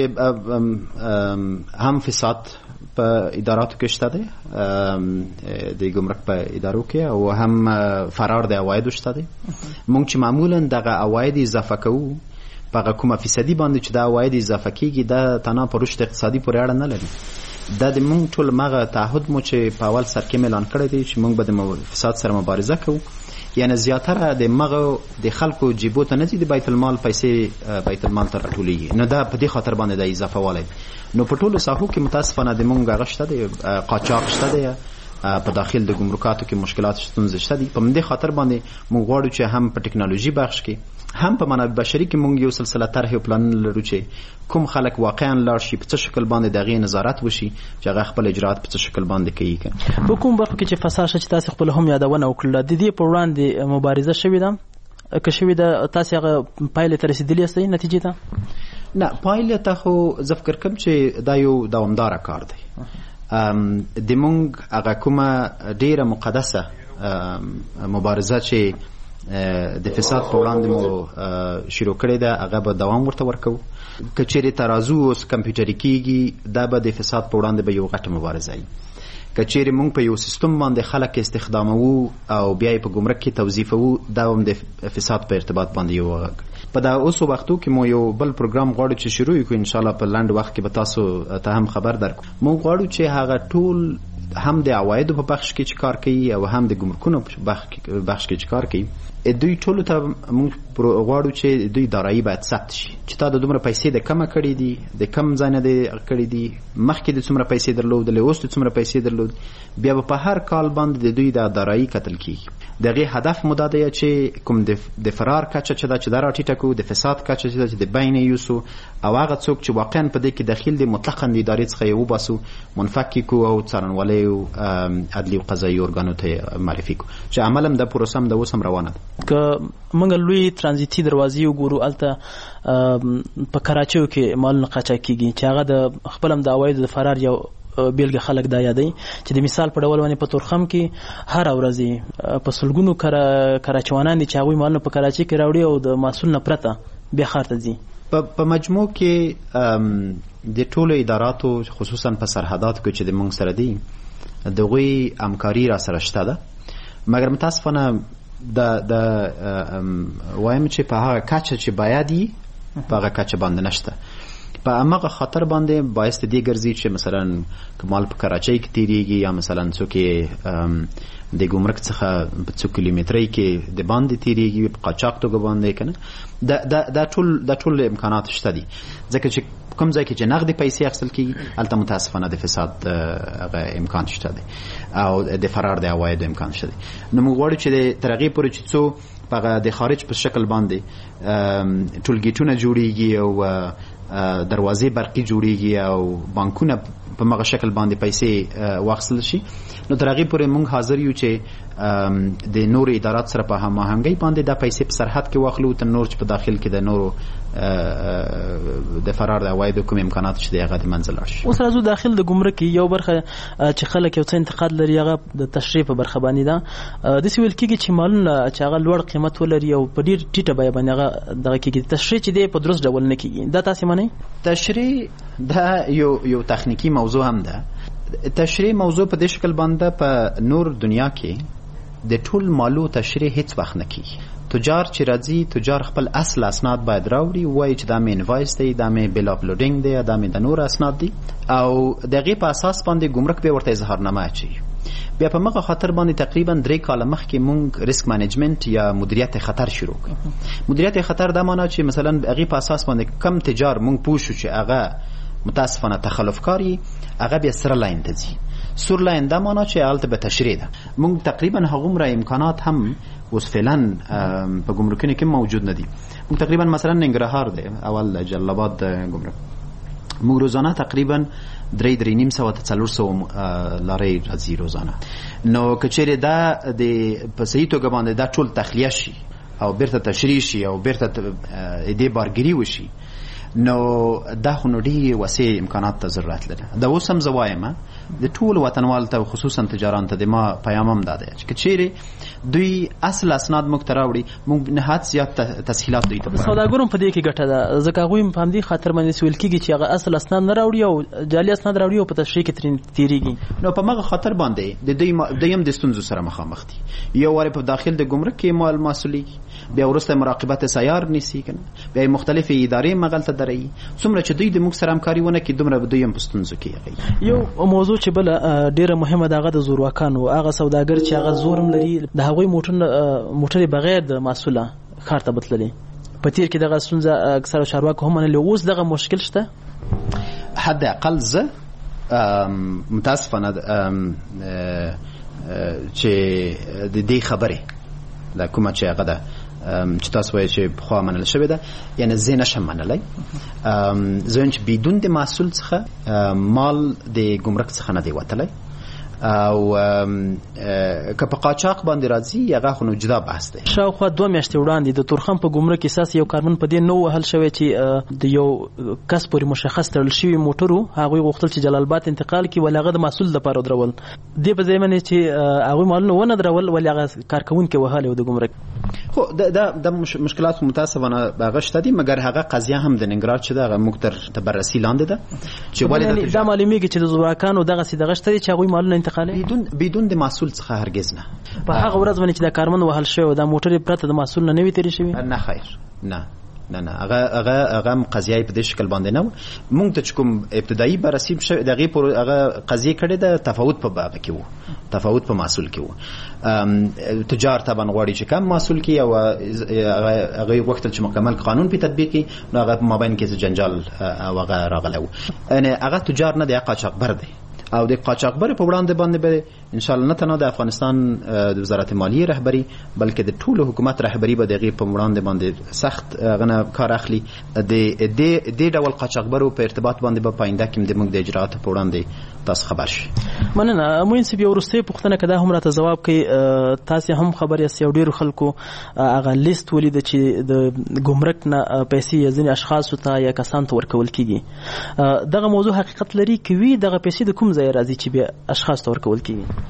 K: هم فساد په اداراتو کې شته دی، د ګمرک په ادارو کې، او هم فرار د عوایدو شته دی. موږ چې معمولا دغه عواید اضافه کوو په هغه کومه فیصدي باندې چې دا عواید اضافه کېږي دا تنها په رشد اقتصادي پورې اړه نه لري، دا د موږ ټول مغه تعهد مو چې په اول سر کې اعلان کړی دی چې موږ به د فساد سره مبارزه کوو، یعنی زیاتره د مغه د خلکو جیبو ته نه ځي، د بیت المال پیسې بیت المال ته راټولېږي. نو دا په دې خاطر باندې د اضافه والی. نو په ټولو ساحو کې متاسفانه د موږ هغه شته دی، قاچاق شته دی، په داخل د ګمرکاتو کې مشکلات ستونزې شته دي. په دې خاطر باندې موږ غواړو چې هم په ټکنالوژي بخش کې هم په منابع بشري کې موږ یو سلسله طرح او پلان لرو چې کوم خلک واقعا لاړ شي په څه شکل باندې د هغې نظارت وشي چې هغه خپل اجرات په څه شکل باندې کوي.
J: په کوم برخو کې چې فساد شته چې تاسو خپل هم یادونه وکړله، د دې په وړاندې مبارزه شوې ده که شوې ده؟ تاسو هغه پایلې ته رسېدلي یاستئ نتیجې ته؟
K: نه، پایلې ته خو زه فکر کوم چې دا یو دوامداره کار دی. د مونږ هغه کومه ډیره مقدسه مبارزه چې د فساد په وړاندې مو شروع کړې ده هغه به دوام ورته ورکوو. که چیرې ترازو اوس کمپیوټري کېږي دا به د فساد په وړاندې به یو غټه مبارزه وي. که چیرې مونږ په یو سیستم باندې خلک استخداموو او بیا یې په ګمرک کې توظیفوو دا هم د فساد په ارتباط باندې یو غږ. په دا اوسو وختو کې مو یو بل پروګرام غواړو چې شروع کړو، ان شاء الله په لنډ وخت کې به تاسو ته هم خبر درکړو. موږ غواړو چې هغه ټول هم د عوایدو په بخش کې چې کار کوي او هم د ګمرکونو په بخش کې چې کار کوي، دوی ټولو ته موږ غواړو چې دوی دارایی باید ثبت شي چې تا د دومره پیسې د کمه کړې دي، د کم ځای نه دې کړې دي، مخکې د څومره پیسې درلودلې، اوس د څومره پیسې درلود. بیا به په هر کال باندې د دوی د دارایی کتل کېږي. د هغې هدف مو دا دی چې کوم د فرار کچه چې دا چې دا راټیټه کړو، د فساد کچه چې دا چې د بین یې یوسو، او هغه څوک چې واقعا په دې کې دخیل دي مطلقا د ادارې څخه یې وباسو، منفک یې کړو او څارنوالۍ او عدلي او قضایي ارګانو ته معرفي کړو چې عمل هم د پروسه هم د اوس هم روانه ده.
J: که موږ لوی ترانزیتي دروازې وګورو، هلته په کراچیو کې مالونه قاچاق کېږي چې هغه د خپل هم د عوایدو د فرار یو بیلګه خلک دا یادوي چې د مثال په ډول باندې په تورخم کې هر ورځ په سلګونو کراچوانان دي چې هغوی مالونه په کراچي کې راوړي او د محصول نه پرته بیا ښار ته ځي.
K: په مجموع کې د ټولو اداراتو خصوصا په سرحداتو کې چې د موږ سره دي د هغوی همکاري را سره شته ده، مګر متاسفانه د د وایم چې په هغه کچه چې باید یي په هغه کچه باندې نشته. په هماغه خاطر باندې باعث دې ګرځي چې مثلا کمال په کراچۍ کې تیریږي یا مثلا څوک د ګمرک څخه په څو کیلومترۍ کې د باندې تیریږي په قاچاق توګه باندې کنه. دا دا دا ټول دا ټول امکانات شته دي، ځکه چې کوم ځای کې چې نغدي پیسې اخیستل کېږي هلته متاسفانه د فساد هغه امکان شته دی او د فرار د عوایدو امکان شته دی. نو موږ غواړو چې تر هغې پورې چې څو په د خارج په شکل باندې ټولګیټونه جوړیږي او دروازې برقي جوړیږي او بانکونه په مغه شکل باندې پیسې واخیستل شي، نو تر هغې پورې موږ حاضر یو چې د نورو ادارات سره په هماهنګۍ باندې دا پیسې په سرحد کې واخلو، تر نور چې په داخل کې د نورو د فرار د عوایدو کوم امکانات چې دی هغه د منځ لاړ شي.
J: اوس راځو داخل د ګمرک یو برخه چې خلک یو څه انتقاد لري هغه د تشریح په برخه باندې ده. داسې ویل کېږي چې مالونه چې هغه لوړ قیمت ولري او په ډېر ټیټه بیه باندې هغه دغه کېږي، تشریح چې دی په درست ډول نه کېږي. دا تاسې منئ؟
K: تشریح دا یو یو تخنیکي موضوع هم ده. تشریح موضوع په دې شکل باندې په نور دنیا کې د ټول مالو تشریح هیڅ وخت نه کېږي. تجار چې راځي تجار خپل اصل اسناد باید راوړي، وایي چې دا مې انوایس دی، دا مې بیل اپلوډینګ دی، دا مې د نور اسناد دي او د هغې په اساس باندې ګمرک بیا ورته اظهارنامه اچوي. بیا په مغه خاطر باندې تقریبا درې کاله مخکې مونږ ریسک مانجمنت یا مدیریت خطر شروع کړ. مدیریت خطر دا معنی چې مثلا هغې په اساس باندې کم تجار مونږ پوه شو چې هغه متاسفانه تخلف کاری، هغه بیا سره لاین ته ځي. سور لاین دا معنی چې هلته به تشریح ده. مونږ تقریبا هغومره امکانات هم اوس فعلا په ګمرکونو کې موجود نه دي. مونږ تقریبا مثلا ننګرهار دی اول جلال آباد ګمرک، مونږ روزانه تقریبا درې درې نیم سوه ته څلور سوه لارۍ راځي روزانه. نو که چیرې دا د په صحیح توګه باندې دا ټول تخلیه شي او بیرته تشریح شي او بیرته دې بارګري وشي، نو دا خو نو ډېرې وسیع امکانات ته ضرورت لري. دا اوس هم زه وایم د ټول وطنوال ته خصوصا تجاران ته د ما پیغام هم داده چې چیرې دوی اصل اسناد موږ ته راوړي موږ نهایت زیات تسهیلات دوی ته
J: سوداګرو په دې کې ګټه ده ځکه هغوی په همدې خاطر باندې سویل کېږي چې هغه اصل اسناد نه راوړي او جعلي اسناد راوړي او په تشریح کې تیریږي.
K: نو په مغه خاطر باندې د دوی دویم د ستونزو سره مخامخ دي. یو واره په داخل د ګمرک کې مال مسولي بیا ورسته مراقبت سیار نیسی کنه بیا مختلفې ادارې مغلطه دري څومره چې دوی د موږ سره همکاري ونه کې دومره دوی هم پستونزو کې.
J: یو موضوع چې بل ډیره مهمه ده هغه د زورواکانو هغه سوداګر چې هغه زورم لري د هغوی موټر موټر بغیر د مسوله خار ته بتللي په تیر کې دغه ستونزه اکثر چارواکو هم نه اوس دغه مشکل شته.
K: حد اقل زه متاسفانه چې د دې خبره د کومه چې هغه ده چې تاسو وایئ چې خو منل شوی ده یعنی زه نشم منلی زه چې بدون د محصول څخه مال د ګمرک څخه نه دی وتلی او که په قاچاق باندې راځي هغه خو نو جدا بحث دی.
J: شاوخوا دوه میاشتې وړاندې د تورخم په ګمرک اساس یو کارمن په دې نو وهل شوی چې د یو کس پورې مشخص تړل شوی موټرو هغوی غوښتل چې جلال آباد انتقال کړي ولې هغه د محصول لپاره درول دې په ځای باندې چې هغوی مالونه ونه درول ولې هغه کارکوونکی وهلی و د ګمرک.
K: خو د مشکلات متاسفانه هغه شته دي مګر هغه قضیه هم د ننګرهار چې ده هغه موږ تر بررسي لاندې ده چې ولې
J: دا معلومیږي چې د زورواکانو دغسې دغه شته دي چې هغوی مالونه
K: بدون بدون د محصول څخه هرگز نه.
J: په هغه ورځ باندې چې د کارمن وهل شوی دا موټر پرته د محصول نه نوي تیری شوی
K: نه خیر نه نه نه هغه هغه هغه قضیه په دې شکل باندې نه مونږ ته کوم ابتدایي بررسي دغه پر هغه قضیه کړي د تفاوت په باب کې وو تفاوت په محصول کې وو تجار طبعا غواړي چې کم محصول کې او هغه وخت چې مکمل قانون په تطبیق کې هغه په مابین کې جنجال او هغه راغلو ان هغه تجار نه دی قاچاقبر دی او د قاچاقبر په وړاندې باندې به ان شاء الله نه تنه د افغانستان د وزارت مالیه رهبری بلکې د ټولو حکومت رهبری به دغه په وړاندې باندې سخت غنه کار اخلي د د د ډول قاچاقبرو په ارتباط باندې به پاینده کې د موږ د اجرات په وړاندې تاسو خبر شي.
J: مننه موین سی بیا ورسته پوښتنه کده هم راته جواب کوي تاسو هم خبر یې سیو ډیر خلکو هغه لیست ولید چې د ګمرک نه پیسې ځینې اشخاص ته یا کسان ته ورکول کیږي دغه موضوع حقیقت لري کوي دغه پیسې د کوم ځای راځي چې بیا اشخاص ته ورکول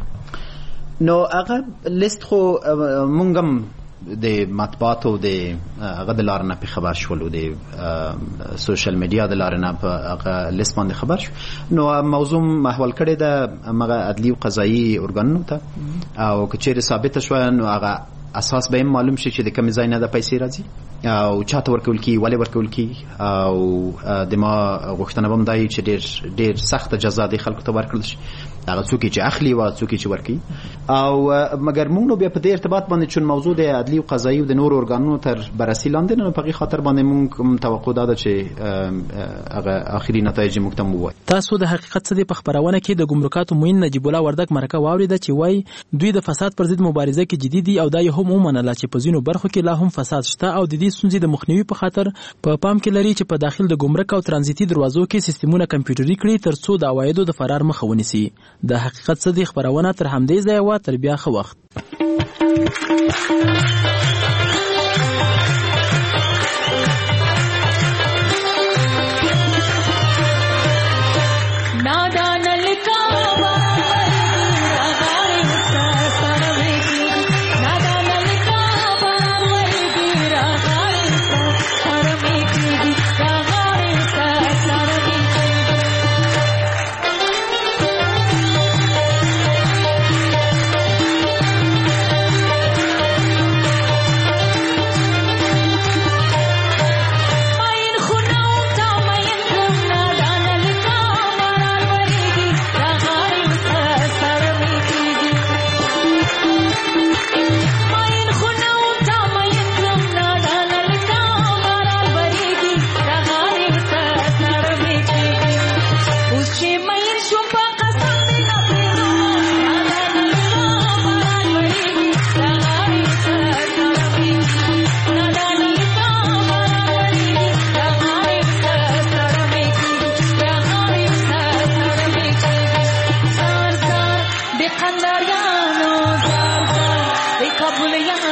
J: کیږي.
K: نو هغه لیست خو مونږ هم د مطبوعاتو د هغه د لارې نه په خبر شولو د سوشل میډیا د لارې نه په هغه لیست باندې خبر شو. نو موضوع محول کړی د هغه عدلي او قضایي ارګانونو ته او که چیرې ثابت شوه نو هغه اساس به معلوم شي چې د کوم ځای نه د پیسې راځي او چاته ورکول کی ولې ورکول کی او د ما غوښتنه بم دای چې ډېر ډېر سخت جزا د خلکو ته ورکړل شي هغه څوک چې اخلي او څوک چې ورکي او مګر موږ نو بیا په دې ارتباط باندې چون موضوع د عدلي او قضایي او د نور ارګانونو تر بررسي لاندې نه په خاطر باندې موږ توقع ده چې هغه اخري نتایج موږ ته وایي.
J: تاسو د حقیقت څخه په خبرونه کې د ګمرکاتو موین نجیب الله وردک مرکه واوریده چې وای دوی د فساد پر ضد مبارزه کې جدي دي او دا هم ومنله چې په ځینو برخو کې لا هم فساد شته او د دې ستونزې د مخنیوي په خاطر په پام کې لري چې په داخل د ګمرک او ترانزیتي دروازو کې سیستمونه کمپیوټري کړي ترڅو د عوایدو د فرار مخه ونیسي. د حقیقت څخه د خبرونه تر همدې ځای و تر بیا خو وخت
G: Kabul